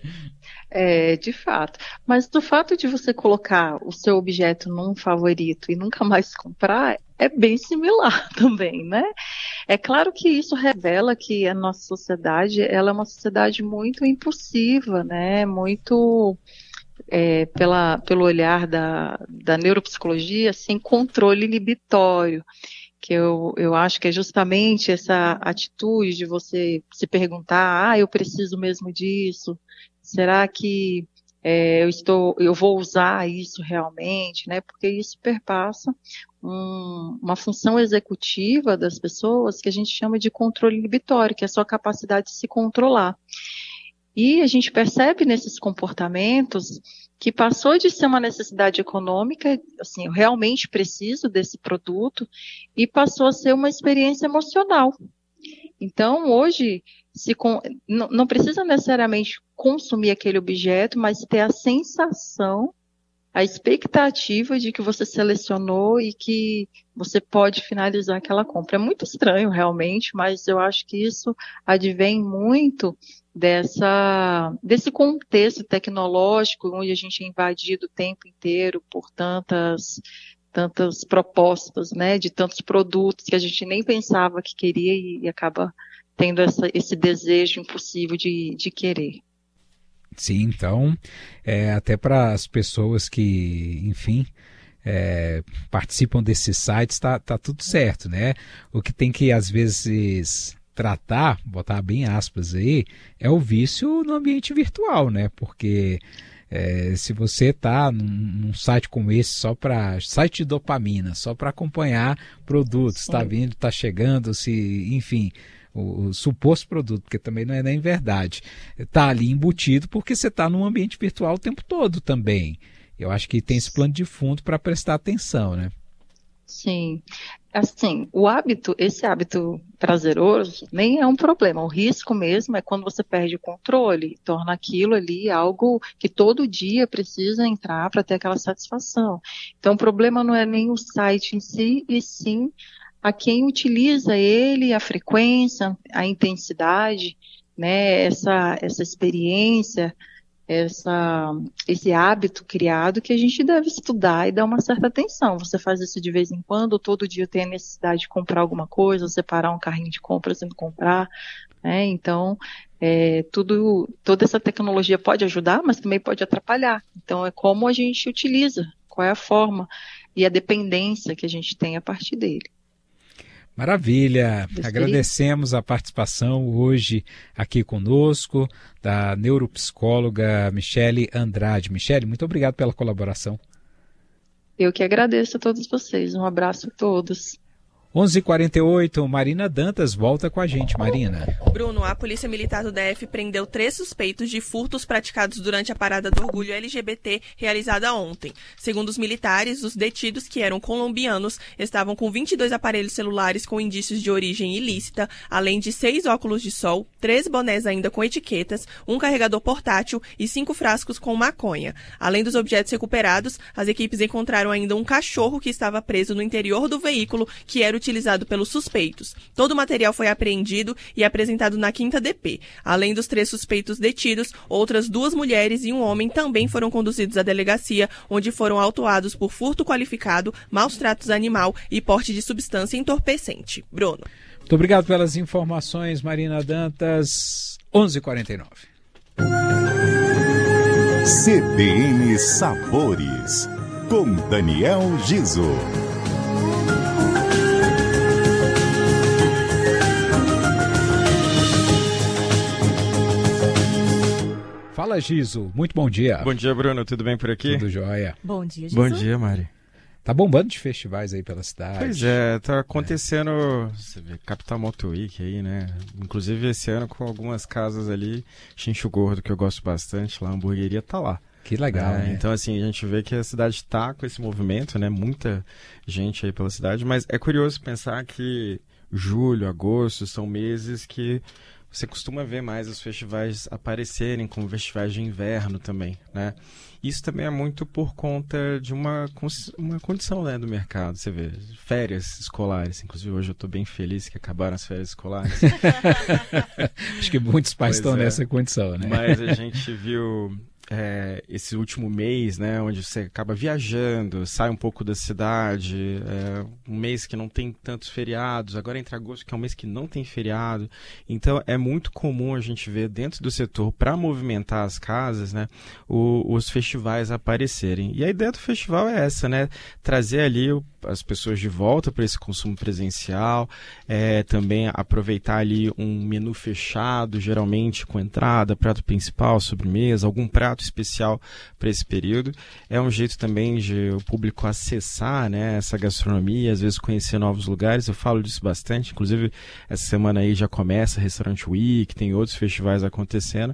É, de fato. Mas do fato de você colocar o seu objeto num favorito e nunca mais comprar, é bem similar também, né? É claro que isso revela que a nossa sociedade, ela é uma sociedade muito impulsiva, né? Muito, é, pela, pelo olhar da, da neuropsicologia, sem controle inibitório. Que eu, eu acho que é justamente essa atitude de você se perguntar, ah, eu preciso mesmo disso? Será que é, eu, estou, eu vou usar isso realmente, né? Porque isso perpassa um, uma função executiva das pessoas que a gente chama de controle inibitório, que é a sua capacidade de se controlar. E a gente percebe nesses comportamentos que passou de ser uma necessidade econômica, assim, eu realmente preciso desse produto, e passou a ser uma experiência emocional. Então, hoje, se com, não, não precisa necessariamente consumir aquele objeto, mas ter a sensação, a expectativa de que você selecionou e que você pode finalizar aquela compra. É muito estranho, realmente, mas eu acho que isso advém muito dessa, desse contexto tecnológico, onde a gente é invadido o tempo inteiro por tantas, tantas propostas, né, de tantos produtos que a gente nem pensava que queria e, e acaba tendo essa, esse desejo impossível de, de querer. Sim, então, é, até para as pessoas que, enfim, é, participam desses sites, tá, tá tudo certo, né? O que tem que, às vezes, tratar, botar bem aspas aí, é o vício no ambiente virtual, né? Porque é, se você está num, num site como esse, só para site de dopamina, só para acompanhar produtos, está vindo, está chegando, se, enfim, o, o suposto produto, porque também não é nem verdade, está ali embutido porque você está num ambiente virtual o tempo todo também. Eu acho que tem esse plano de fundo para prestar atenção, né? Sim. Assim, o hábito, esse hábito prazeroso nem é um problema. O risco mesmo é quando você perde o controle, torna aquilo ali algo que todo dia precisa entrar para ter aquela satisfação. Então, o problema não é nem o site em si, e sim a quem utiliza ele, a frequência, a intensidade, né, essa, essa experiência, essa, esse hábito criado que a gente deve estudar e dar uma certa atenção. Você faz isso de vez em quando, ou todo dia tem a necessidade de comprar alguma coisa, separar um carrinho de compras e não comprar, né? Então, é, tudo, toda essa tecnologia pode ajudar, mas também pode atrapalhar. Então, é como a gente utiliza, qual é a forma e a dependência que a gente tem a partir dele. Maravilha! Agradecemos a participação hoje aqui conosco da neuropsicóloga Michele Andrade. Michele, muito obrigado pela colaboração. Eu que agradeço a todos vocês. Um abraço a todos. onze e quarenta e oito, Marina Dantas volta com a gente. Marina. Bruno, a Polícia Militar do D F prendeu três suspeitos de furtos praticados durante a Parada do Orgulho L G B T realizada ontem. Segundo os militares, os detidos, que eram colombianos, estavam com vinte e dois aparelhos celulares com indícios de origem ilícita, além de seis óculos de sol, três bonés ainda com etiquetas, um carregador portátil e cinco frascos com maconha. Além dos objetos recuperados, as equipes encontraram ainda um cachorro que estava preso no interior do veículo, que era utilizado pelos suspeitos. Todo o material foi apreendido e apresentado na quinta D P. Além dos três suspeitos detidos, outras duas mulheres e um homem também foram conduzidos à delegacia, onde foram autuados por furto qualificado, maus tratos animal e porte de substância entorpecente. Bruno. Muito obrigado pelas informações, Marina Dantas. onze e quarenta e nove. C B N Sabores, com Daniel Giso. Fala, Giso. Muito bom dia. Bom dia, Bruno. Tudo bem por aqui? Tudo jóia. Bom dia, Giso. Bom dia, Mari. Tá bombando de festivais aí pela cidade. Pois é, tá acontecendo, é. Você vê, Capital Moto Week aí, né? Inclusive esse ano com algumas casas ali, Chincho Gordo, que eu gosto bastante, lá a hamburgueria tá lá. Que legal, é, né? Então, assim, a gente vê que a cidade tá com esse movimento, né? Muita gente aí pela cidade, mas é curioso pensar que julho, agosto são meses que você costuma ver mais os festivais aparecerem como festivais de inverno também, né? Isso também é muito por conta de uma, uma condição, né, do mercado. Você vê, férias escolares. Inclusive, hoje eu estou bem feliz que acabaram as férias escolares. Acho que muitos pais pois estão é. nessa condição, né? Mas a gente viu... É, esse último mês, né, onde você acaba viajando, sai um pouco da cidade, é, um mês que não tem tantos feriados, agora entra agosto, que é um mês que não tem feriado. Então é muito comum a gente ver dentro do setor, para movimentar as casas, né, o, os festivais aparecerem. E a ideia do festival é essa, né, trazer ali o, as pessoas de volta para esse consumo presencial, é, também aproveitar ali um menu fechado, geralmente com entrada, prato principal, sobremesa, algum prato especial para esse período. É um jeito também de o público acessar, né, essa gastronomia, às vezes conhecer novos lugares. Eu falo disso bastante, inclusive essa semana aí já começa Restaurant Week, tem outros festivais acontecendo.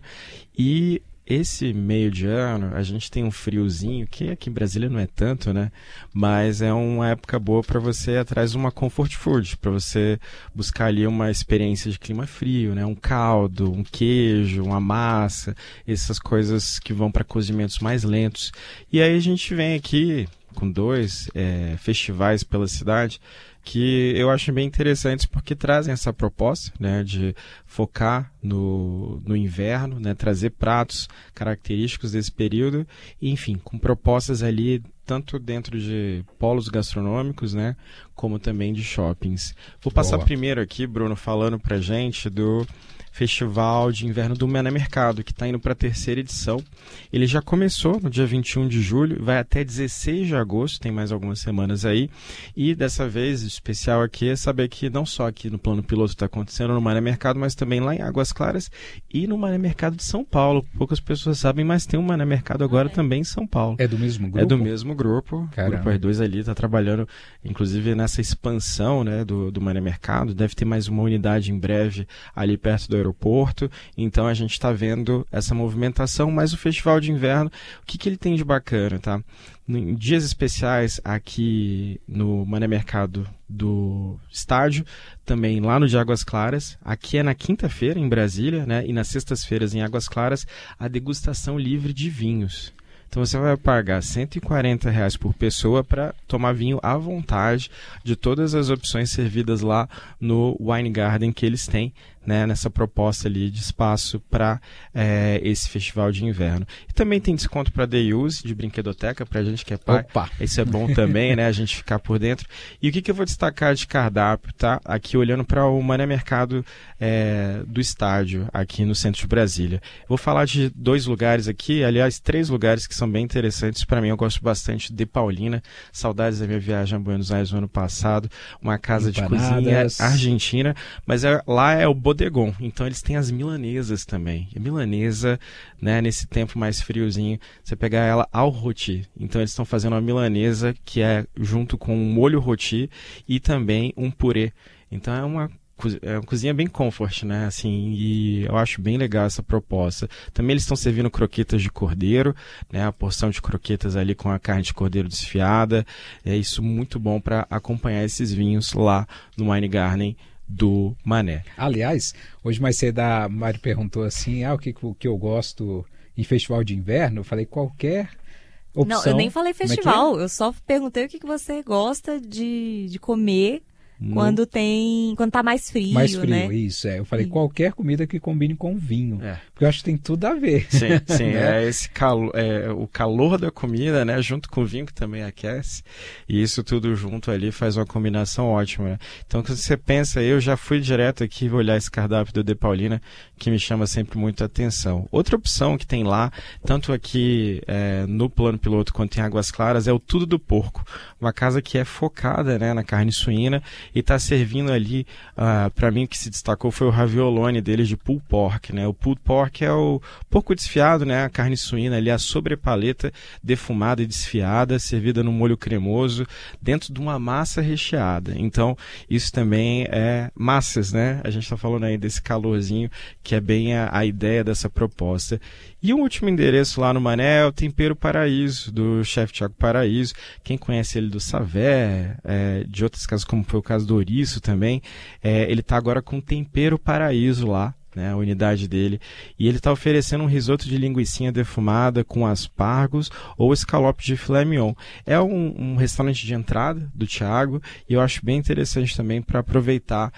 E esse meio de ano, a gente tem um friozinho, que aqui em Brasília não é tanto, né? Mas é uma época boa para você ir atrás de uma comfort food, para você buscar ali uma experiência de clima frio, né? Um caldo, um queijo, uma massa, essas coisas que vão para cozimentos mais lentos. E aí a gente vem aqui com dois é, festivais pela cidade que eu acho bem interessantes porque trazem essa proposta, né, de focar no, no inverno, né, trazer pratos característicos desse período, e, enfim, com propostas ali tanto dentro de polos gastronômicos, né, como também de shoppings. Vou passar Boa. primeiro aqui, Bruno, falando pra gente do Festival de Inverno do Mané Mercado, que está indo para a terceira edição. Ele já começou no dia vinte e um de julho, vai até dezesseis de agosto, tem mais algumas semanas aí. E dessa vez, o especial aqui é saber que não só aqui no plano piloto está acontecendo no Mané Mercado, mas também lá em Águas Claras e no Mané Mercado de São Paulo. Poucas pessoas sabem, mas tem um Mané Mercado agora ah, é. também em São Paulo. É do mesmo grupo? É do mesmo grupo. Caramba. O Grupo R dois ali está trabalhando, inclusive, nessa expansão, né, do, do Mané Mercado. Deve ter mais uma unidade em breve ali perto do aeroporto, então a gente está vendo essa movimentação, mas o Festival de Inverno, o que, que ele tem de bacana, tá? Em dias especiais aqui no Mané Mercado do estádio, também lá no de Águas Claras, aqui é na quinta-feira em Brasília, né? E nas sextas-feiras em Águas Claras, a degustação livre de vinhos. Então você vai pagar cento e quarenta reais por pessoa para tomar vinho à vontade de todas as opções servidas lá no Wine Garden que eles têm, né, nessa proposta ali de espaço para é, esse festival de inverno. E também tem desconto para day use de brinquedoteca para a gente que é pai. Opa. Isso é bom também, né, a gente ficar por dentro. E o que, que eu vou destacar de cardápio, tá? Aqui olhando para o Mané Mercado é, do estádio, aqui no centro de Brasília. Vou falar de dois lugares aqui, aliás, três lugares que são bem interessantes para mim. Eu gosto bastante de Paulina, saudades da minha viagem a Buenos Aires no ano passado, uma casa Empanadas. de cozinha argentina, mas é, lá é o Bodegon, então eles têm as milanesas também. E milanesa, né, nesse tempo mais friozinho, você pegar ela ao roti. Então eles estão fazendo uma milanesa que é junto com um molho roti e também um purê. Então é uma É uma cozinha bem comfort, né? Assim, e eu acho bem legal essa proposta. Também eles estão servindo croquetas de cordeiro, né? A porção de croquetas ali com a carne de cordeiro desfiada. É isso muito bom para acompanhar esses vinhos lá no Wine Garden do Mané. Aliás, hoje mais cedo a Mari perguntou assim, ah, o que, o que eu gosto em festival de inverno? Eu falei, qualquer opção. Não, eu nem falei Como é que é? festival, eu só perguntei o que, que você gosta de, de comer No- quando tem, quando tá mais frio, Mais frio, né? isso, é. Eu falei, Sim. qualquer comida que combine com vinho. É. Porque eu acho que tem tudo a ver. Sim, sim, né? é esse calo, é, o calor da comida, né, junto com o vinho que também aquece, e isso tudo junto ali faz uma combinação ótima, né? Então, quando você pensa, eu já fui direto aqui olhar esse cardápio do De Paulina, que me chama sempre muito a atenção. Outra opção que tem lá, tanto aqui é, no Plano Piloto quanto em Águas Claras, é o Tudo do Porco, uma casa que é focada, né, na carne suína e está servindo ali, uh, para mim o que se destacou foi o raviolone deles de pulled pork, né? O pulled pork é o porco desfiado, né? A carne suína ali, a sobrepaleta defumada e desfiada, servida no molho cremoso, dentro de uma massa recheada. Então, isso também é massas, né? A gente está falando aí desse calorzinho, que é bem a, a ideia dessa proposta. E o último endereço lá no Mané é o Tempero Paraíso, do chefe Thiago Paraíso. Quem conhece ele do Savé, é, de outras casas, como foi o caso do Ouriço também, é, ele está agora com Tempero Paraíso lá, né, a unidade dele, e ele está oferecendo um risoto de linguicinha defumada com aspargos ou escalope de filé mignon. É um, um restaurante de entrada do Thiago, e eu acho bem interessante também para aproveitar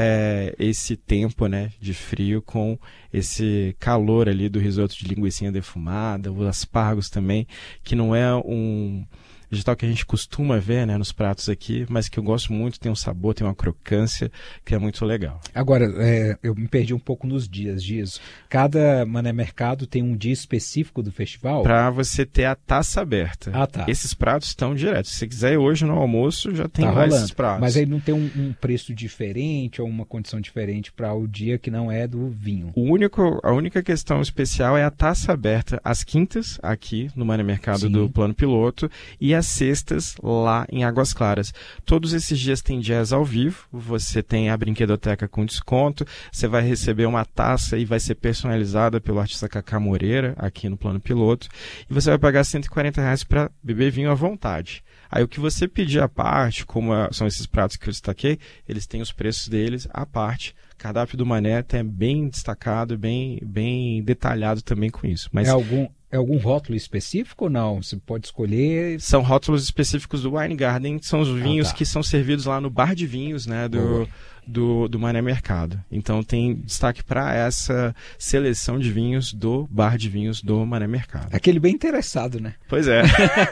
é, esse tempo, né, de frio com esse calor ali do risoto de linguicinha defumada, os aspargos também, que não é um vegetal que a gente costuma ver, né, nos pratos aqui, mas que eu gosto muito, tem um sabor, tem uma crocância, que é muito legal. Agora, é, eu me perdi um pouco nos dias, dias. Cada Mané Mercado tem um dia específico do festival? Para você ter a taça aberta. Ah, tá. Esses pratos estão diretos. Se você quiser ir hoje no almoço, já tem Tá lá rolando. esses pratos. Mas aí não tem um, um preço diferente ou uma condição diferente para o dia que não é do vinho? O único, a única questão especial é a taça aberta às quintas, aqui no Mané Mercado Sim. do Plano Piloto, e às sextas lá em Águas Claras. Todos esses dias tem jazz ao vivo, você tem a brinquedoteca com desconto, você vai receber uma taça e vai ser personalizada pelo artista Cacá Moreira, aqui no Plano Piloto, e você vai pagar cento e quarenta reais para beber vinho à vontade. Aí o que você pedir à parte, como a- são esses pratos que eu destaquei, eles têm os preços deles à parte. O cardápio do Mané é bem destacado, bem, bem detalhado também com isso. Mas É algum, é algum rótulo específico ou não? Você pode escolher... são rótulos específicos do Wine Garden, são os vinhos tá. que são servidos lá no bar de vinhos, né, do, Boa. do, do Mané Mercado. Então tem destaque para essa seleção de vinhos do bar de vinhos do Mané Mercado. Aquele bem interessado, né? Pois é.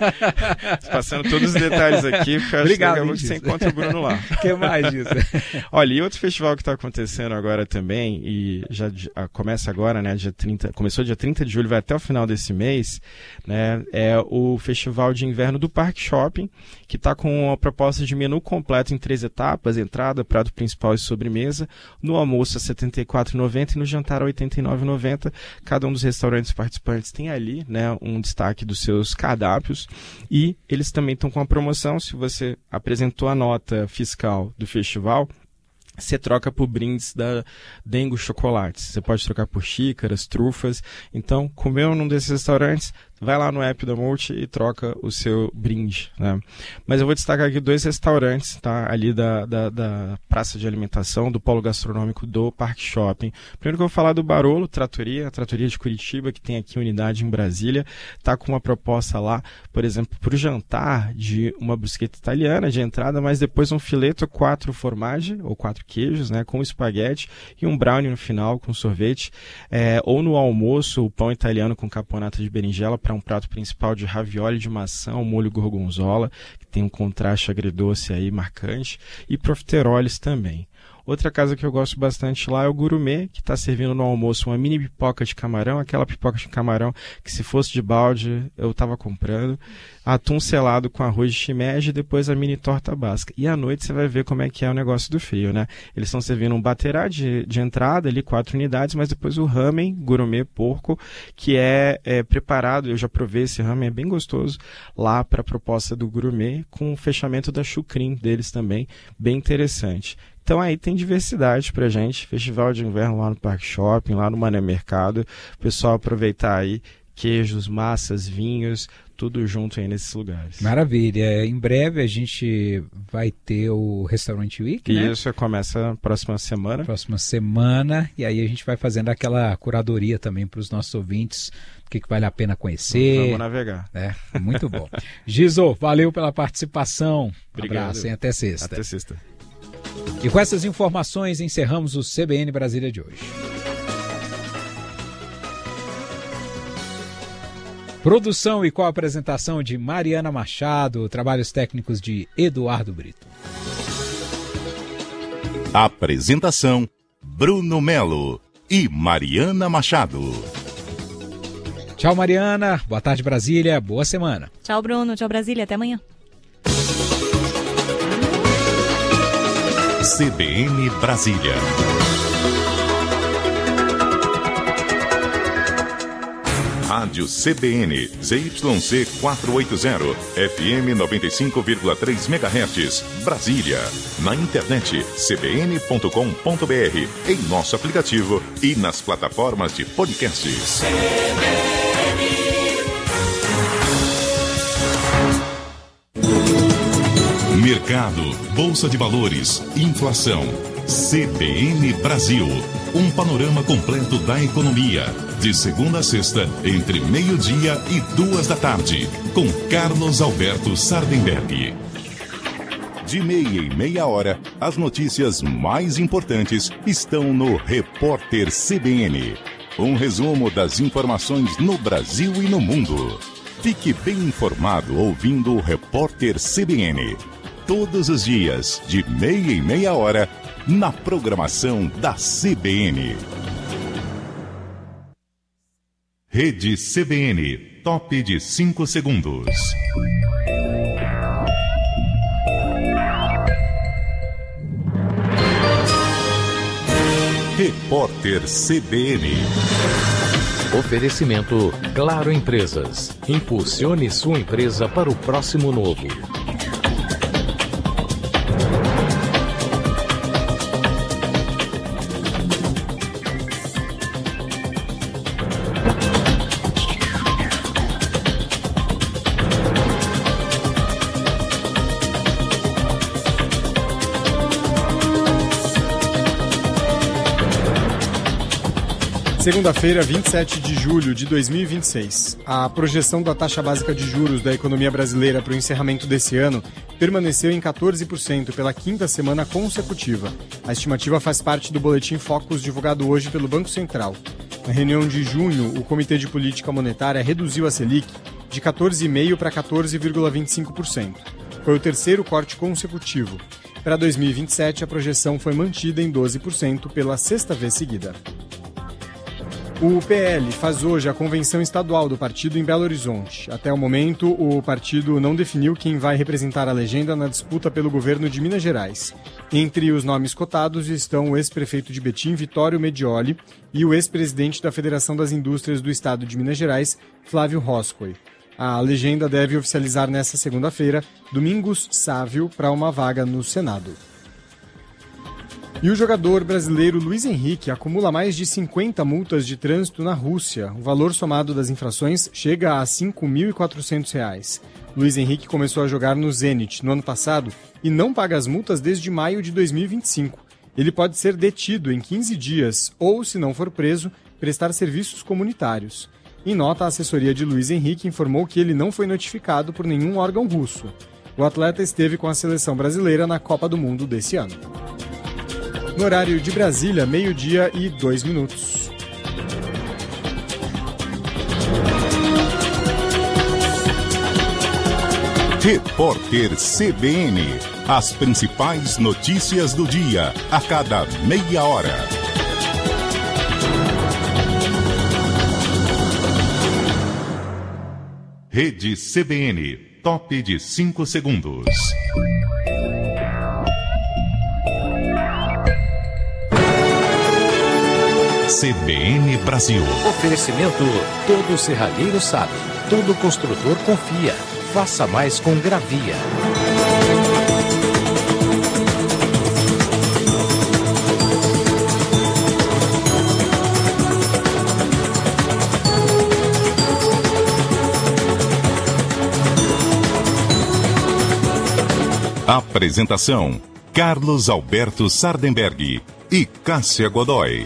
Passando todos os detalhes aqui, porque eu acho Obrigado, legal hein, que você disso. encontra o Bruno lá. O que mais disso? Olha, e outro festival que está acontecendo agora também, e já de- ah, começa agora, né, dia trinta, começou dia trinta de julho, vai até o final desse mês, né, é o Festival de Inverno do Parque Shopping, que está com uma proposta de menu completo em três etapas: entrada, prato principal e sobremesa, no almoço a setenta e quatro reais e noventa centavos e no jantar a oitenta e nove reais e noventa centavos. Cada um dos restaurantes participantes tem ali, né, um destaque dos seus cardápios, e eles também estão com a promoção. Se você apresentou a nota fiscal do festival, você troca por brindes da Dengo Chocolates. Você pode trocar por xícaras, trufas. Então, comeu num desses restaurantes, vai lá no app da Multi e troca o seu brinde, né? Mas eu vou destacar aqui dois restaurantes, tá? Ali da, da, da praça de alimentação, do polo gastronômico do Parque Shopping. Primeiro que eu vou falar do Barolo Trattoria, a Trattoria de Curitiba, que tem aqui unidade em Brasília, tá com uma proposta lá, por exemplo, para o jantar de uma brusqueta italiana de entrada, mas depois um fileto, quatro formaggi, ou quatro queijos, né? Com espaguete e um brownie no final com sorvete. É, ou no almoço, o pão italiano com caponata de berinjela para um prato principal de ravioli de maçã, o molho gorgonzola, que tem um contraste agridoce aí marcante, e profiteroles também. Outra casa que eu gosto bastante lá é o Gourmet, que está servindo no almoço uma mini pipoca de camarão, aquela pipoca de camarão que se fosse de balde eu estava comprando, atum selado com arroz de shimeji e depois a mini torta basca. E à noite você vai ver como é que é o negócio do frio, né? Eles estão servindo um baterá de, de entrada, ali quatro unidades, mas depois o ramen Gourmet porco, que é, é preparado, eu já provei esse ramen, é bem gostoso, lá para a proposta do Gourmet, com o fechamento da chucrim deles também, bem interessante. Então aí tem diversidade pra gente, festival de inverno lá no Parque Shopping, lá no Mané Mercado, o pessoal aproveitar aí queijos, massas, vinhos, tudo junto aí nesses lugares. Maravilha, em breve a gente vai ter o Restaurant Week, né? Isso, começa próxima semana. Próxima semana, e aí a gente vai fazendo aquela curadoria também para os nossos ouvintes, o que, que vale a pena conhecer. Vamos navegar. É, muito bom. Giso, valeu pela participação. Obrigado. Abraço, hein? Até sexta. Até sexta. E com essas informações encerramos o C B N Brasília de hoje. Produção e co-apresentação de Mariana Machado, trabalhos técnicos de Eduardo Brito. Apresentação Bruno Melo e Mariana Machado. Tchau, Mariana. Boa tarde, Brasília. Boa semana. Tchau, Bruno. Tchau, Brasília. Até amanhã. C B N Brasília. Rádio C B N, Z Y C quatrocentos e oitenta, F M noventa e cinco vírgula três megahertz, Brasília. Na internet, c b n ponto com ponto b r, em nosso aplicativo e nas plataformas de podcasts. Mercado, Bolsa de Valores, inflação. C B N Brasil. Um panorama completo da economia. De segunda a sexta, entre meio-dia e duas da tarde. Com Carlos Alberto Sardenberg. De meia e meia hora, as notícias mais importantes estão no Repórter C B N. Um resumo das informações no Brasil e no mundo. Fique bem informado ouvindo o Repórter C B N. Todos os dias, de meia e meia hora, na programação da C B N. Rede C B N, top de cinco segundos. Repórter C B N. Oferecimento Claro Empresas. Impulsione sua empresa para o próximo novo. Segunda-feira, vinte e sete de julho de dois mil e vinte e seis. A projeção da taxa básica de juros da economia brasileira para o encerramento desse ano permaneceu em quatorze por cento pela quinta semana consecutiva. A estimativa faz parte do boletim Focus divulgado hoje pelo Banco Central. Na reunião de junho, o Comitê de Política Monetária reduziu a Selic de quatorze vírgula cinco por cento para quatorze vírgula vinte e cinco por cento. Foi o terceiro corte consecutivo. Para dois mil e vinte e sete, a projeção foi mantida em doze por cento pela sexta vez seguida. O P L faz hoje a convenção estadual do partido em Belo Horizonte. Até o momento, o partido não definiu quem vai representar a legenda na disputa pelo governo de Minas Gerais. Entre os nomes cotados estão o ex-prefeito de Betim, Vitório Medioli, e o ex-presidente da Federação das Indústrias do Estado de Minas Gerais, Flávio Roscoe. A legenda deve oficializar nesta segunda-feira Domingos Sávio para uma vaga no Senado. E o jogador brasileiro Luiz Henrique acumula mais de cinquenta multas de trânsito na Rússia. O valor somado das infrações chega a cinco mil e quatrocentos reais. Luiz Henrique começou a jogar no Zenit no ano passado e não paga as multas desde maio de dois mil e vinte e cinco. Ele pode ser detido em quinze dias ou, se não for preso, prestar serviços comunitários. Em nota, a assessoria de Luiz Henrique informou que ele não foi notificado por nenhum órgão russo. O atleta esteve com a seleção brasileira na Copa do Mundo desse ano. No horário de Brasília, meio-dia e dois minutos. Repórter C B N. As principais notícias do dia, a cada meia hora. Rede C B N. Top de cinco segundos. C B N Brasil. Oferecimento: todo serralheiro sabe, todo construtor confia. Faça mais com Gravia. Apresentação: Carlos Alberto Sardenberg e Cássia Godoy.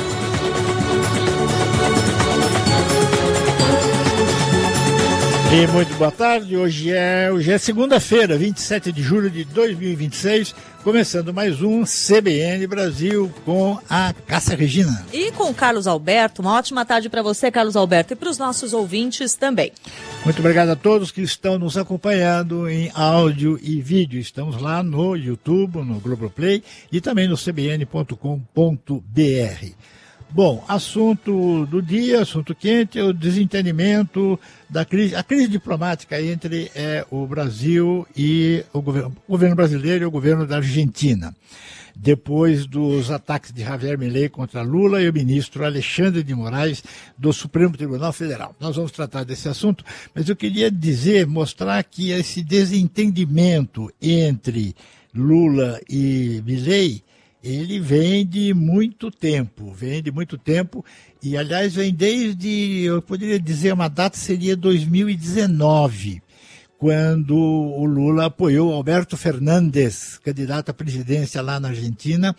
E muito boa tarde, hoje é, hoje é segunda-feira, vinte e sete de julho de dois mil e vinte e seis, começando mais um C B N Brasil com a Cássia Regina. E com o Carlos Alberto. Uma ótima tarde para você, Carlos Alberto, e para os nossos ouvintes também. Muito obrigado a todos que estão nos acompanhando em áudio e vídeo. Estamos lá no YouTube, no Globoplay e também no c b n ponto com ponto b r. Bom, assunto do dia, assunto quente, é o desentendimento da crise, a crise diplomática entre é, o Brasil e o governo, o governo brasileiro e o governo da Argentina. Depois dos ataques de Javier Milei contra Lula e o ministro Alexandre de Moraes do Supremo Tribunal Federal. Nós vamos tratar desse assunto, mas eu queria dizer, mostrar que esse desentendimento entre Lula e Milei, ele vem de muito tempo, vem de muito tempo, e aliás vem desde, eu poderia dizer, uma data seria dois mil e dezenove, quando o Lula apoiou Alberto Fernandes, candidato à presidência lá na Argentina,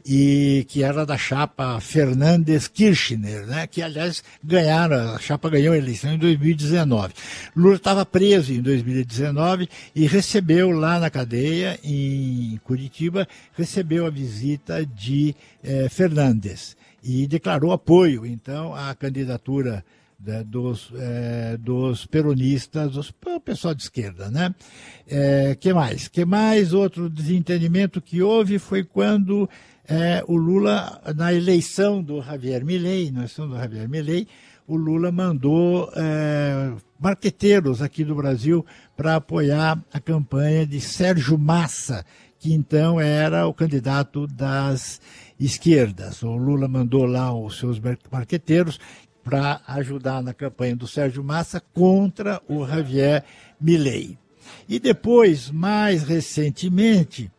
e que era da chapa Fernandes-Kirchner, né? Que, aliás, ganharam, a chapa ganhou a eleição em dois mil e dezenove. Lula estava preso em dois mil e dezenove e recebeu lá na cadeia, em Curitiba, recebeu a visita de eh, Fernandes e declarou apoio, então, à candidatura Da, dos, é, dos peronistas, dos, o pessoal de esquerda, né? É, que mais? Que mais? Outro desentendimento que houve foi quando é, o Lula, na eleição do Javier Milei, na eleição do Javier Milei, o Lula mandou é, marqueteiros aqui do Brasil para apoiar a campanha de Sérgio Massa, que então era o candidato das esquerdas. O Lula mandou lá os seus marqueteiros para ajudar na campanha do Sérgio Massa contra o Javier Milei. E depois, mais recentemente,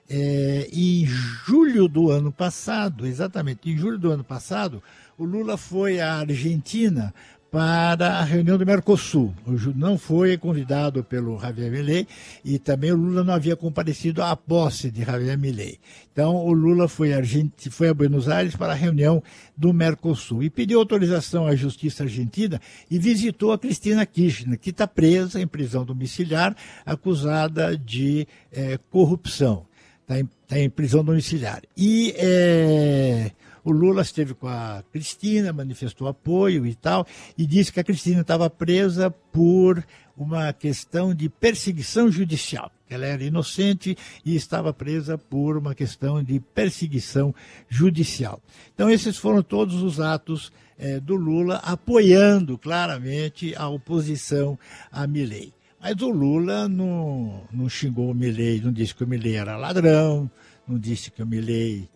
é, em julho do ano passado, exatamente em julho do ano passado, o Lula foi à Argentina para a reunião do Mercosul. Não foi convidado pelo Javier Milei e também o Lula não havia comparecido à posse de Javier Milei. Então o Lula foi a, Argent... foi a Buenos Aires para a reunião do Mercosul e pediu autorização à Justiça Argentina e visitou a Cristina Kirchner, que está presa em prisão domiciliar, acusada de é, corrupção. Está em, tá em prisão domiciliar. E é... o Lula esteve com a Cristina, manifestou apoio e tal, e disse que a Cristina estava presa por uma questão de perseguição judicial. Ela era inocente e estava presa por uma questão de perseguição judicial. Então, esses foram todos os atos eh, do Lula apoiando claramente a oposição a Milei. Mas o Lula não, não xingou o Milei, não disse que o Milei era ladrão, não disse que o Milei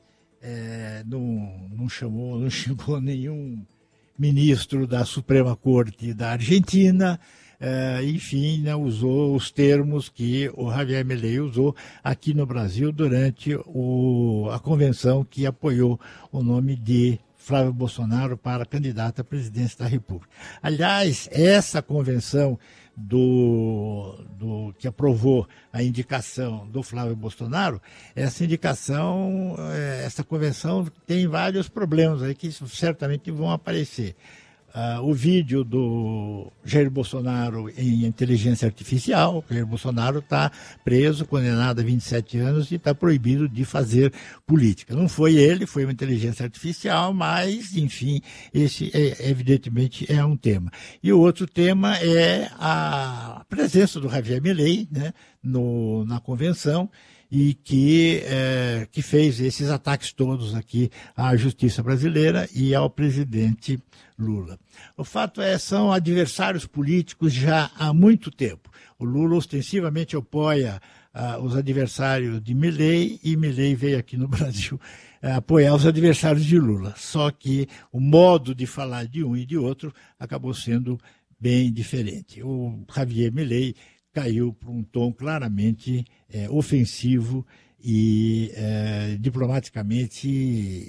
É, não, não chamou, não xingou nenhum ministro da Suprema Corte da Argentina, Uh, enfim, né, usou os termos que o Javier Milei usou aqui no Brasil durante o, a convenção que apoiou o nome de Flávio Bolsonaro para candidato à presidência da República. Aliás, essa convenção do, do, que aprovou a indicação do Flávio Bolsonaro, essa indicação, essa convenção tem vários problemas aí que certamente vão aparecer. Uh, o vídeo do Jair Bolsonaro em inteligência artificial. Jair Bolsonaro está preso, condenado a vinte e sete anos e está proibido de fazer política. Não foi ele, foi uma inteligência artificial, mas, enfim, esse é, evidentemente é um tema. E o outro tema é a presença do Javier Milei, né, no, na convenção, e que, é, que fez esses ataques todos aqui à justiça brasileira e ao presidente Lula. O fato é, são adversários políticos já há muito tempo. O Lula ostensivamente apoia uh, os adversários de Milei e Milei veio aqui no Brasil uh, apoiar os adversários de Lula. Só que o modo de falar de um e de outro acabou sendo bem diferente. O Javier Milei caiu para um tom claramente é, ofensivo e é, diplomaticamente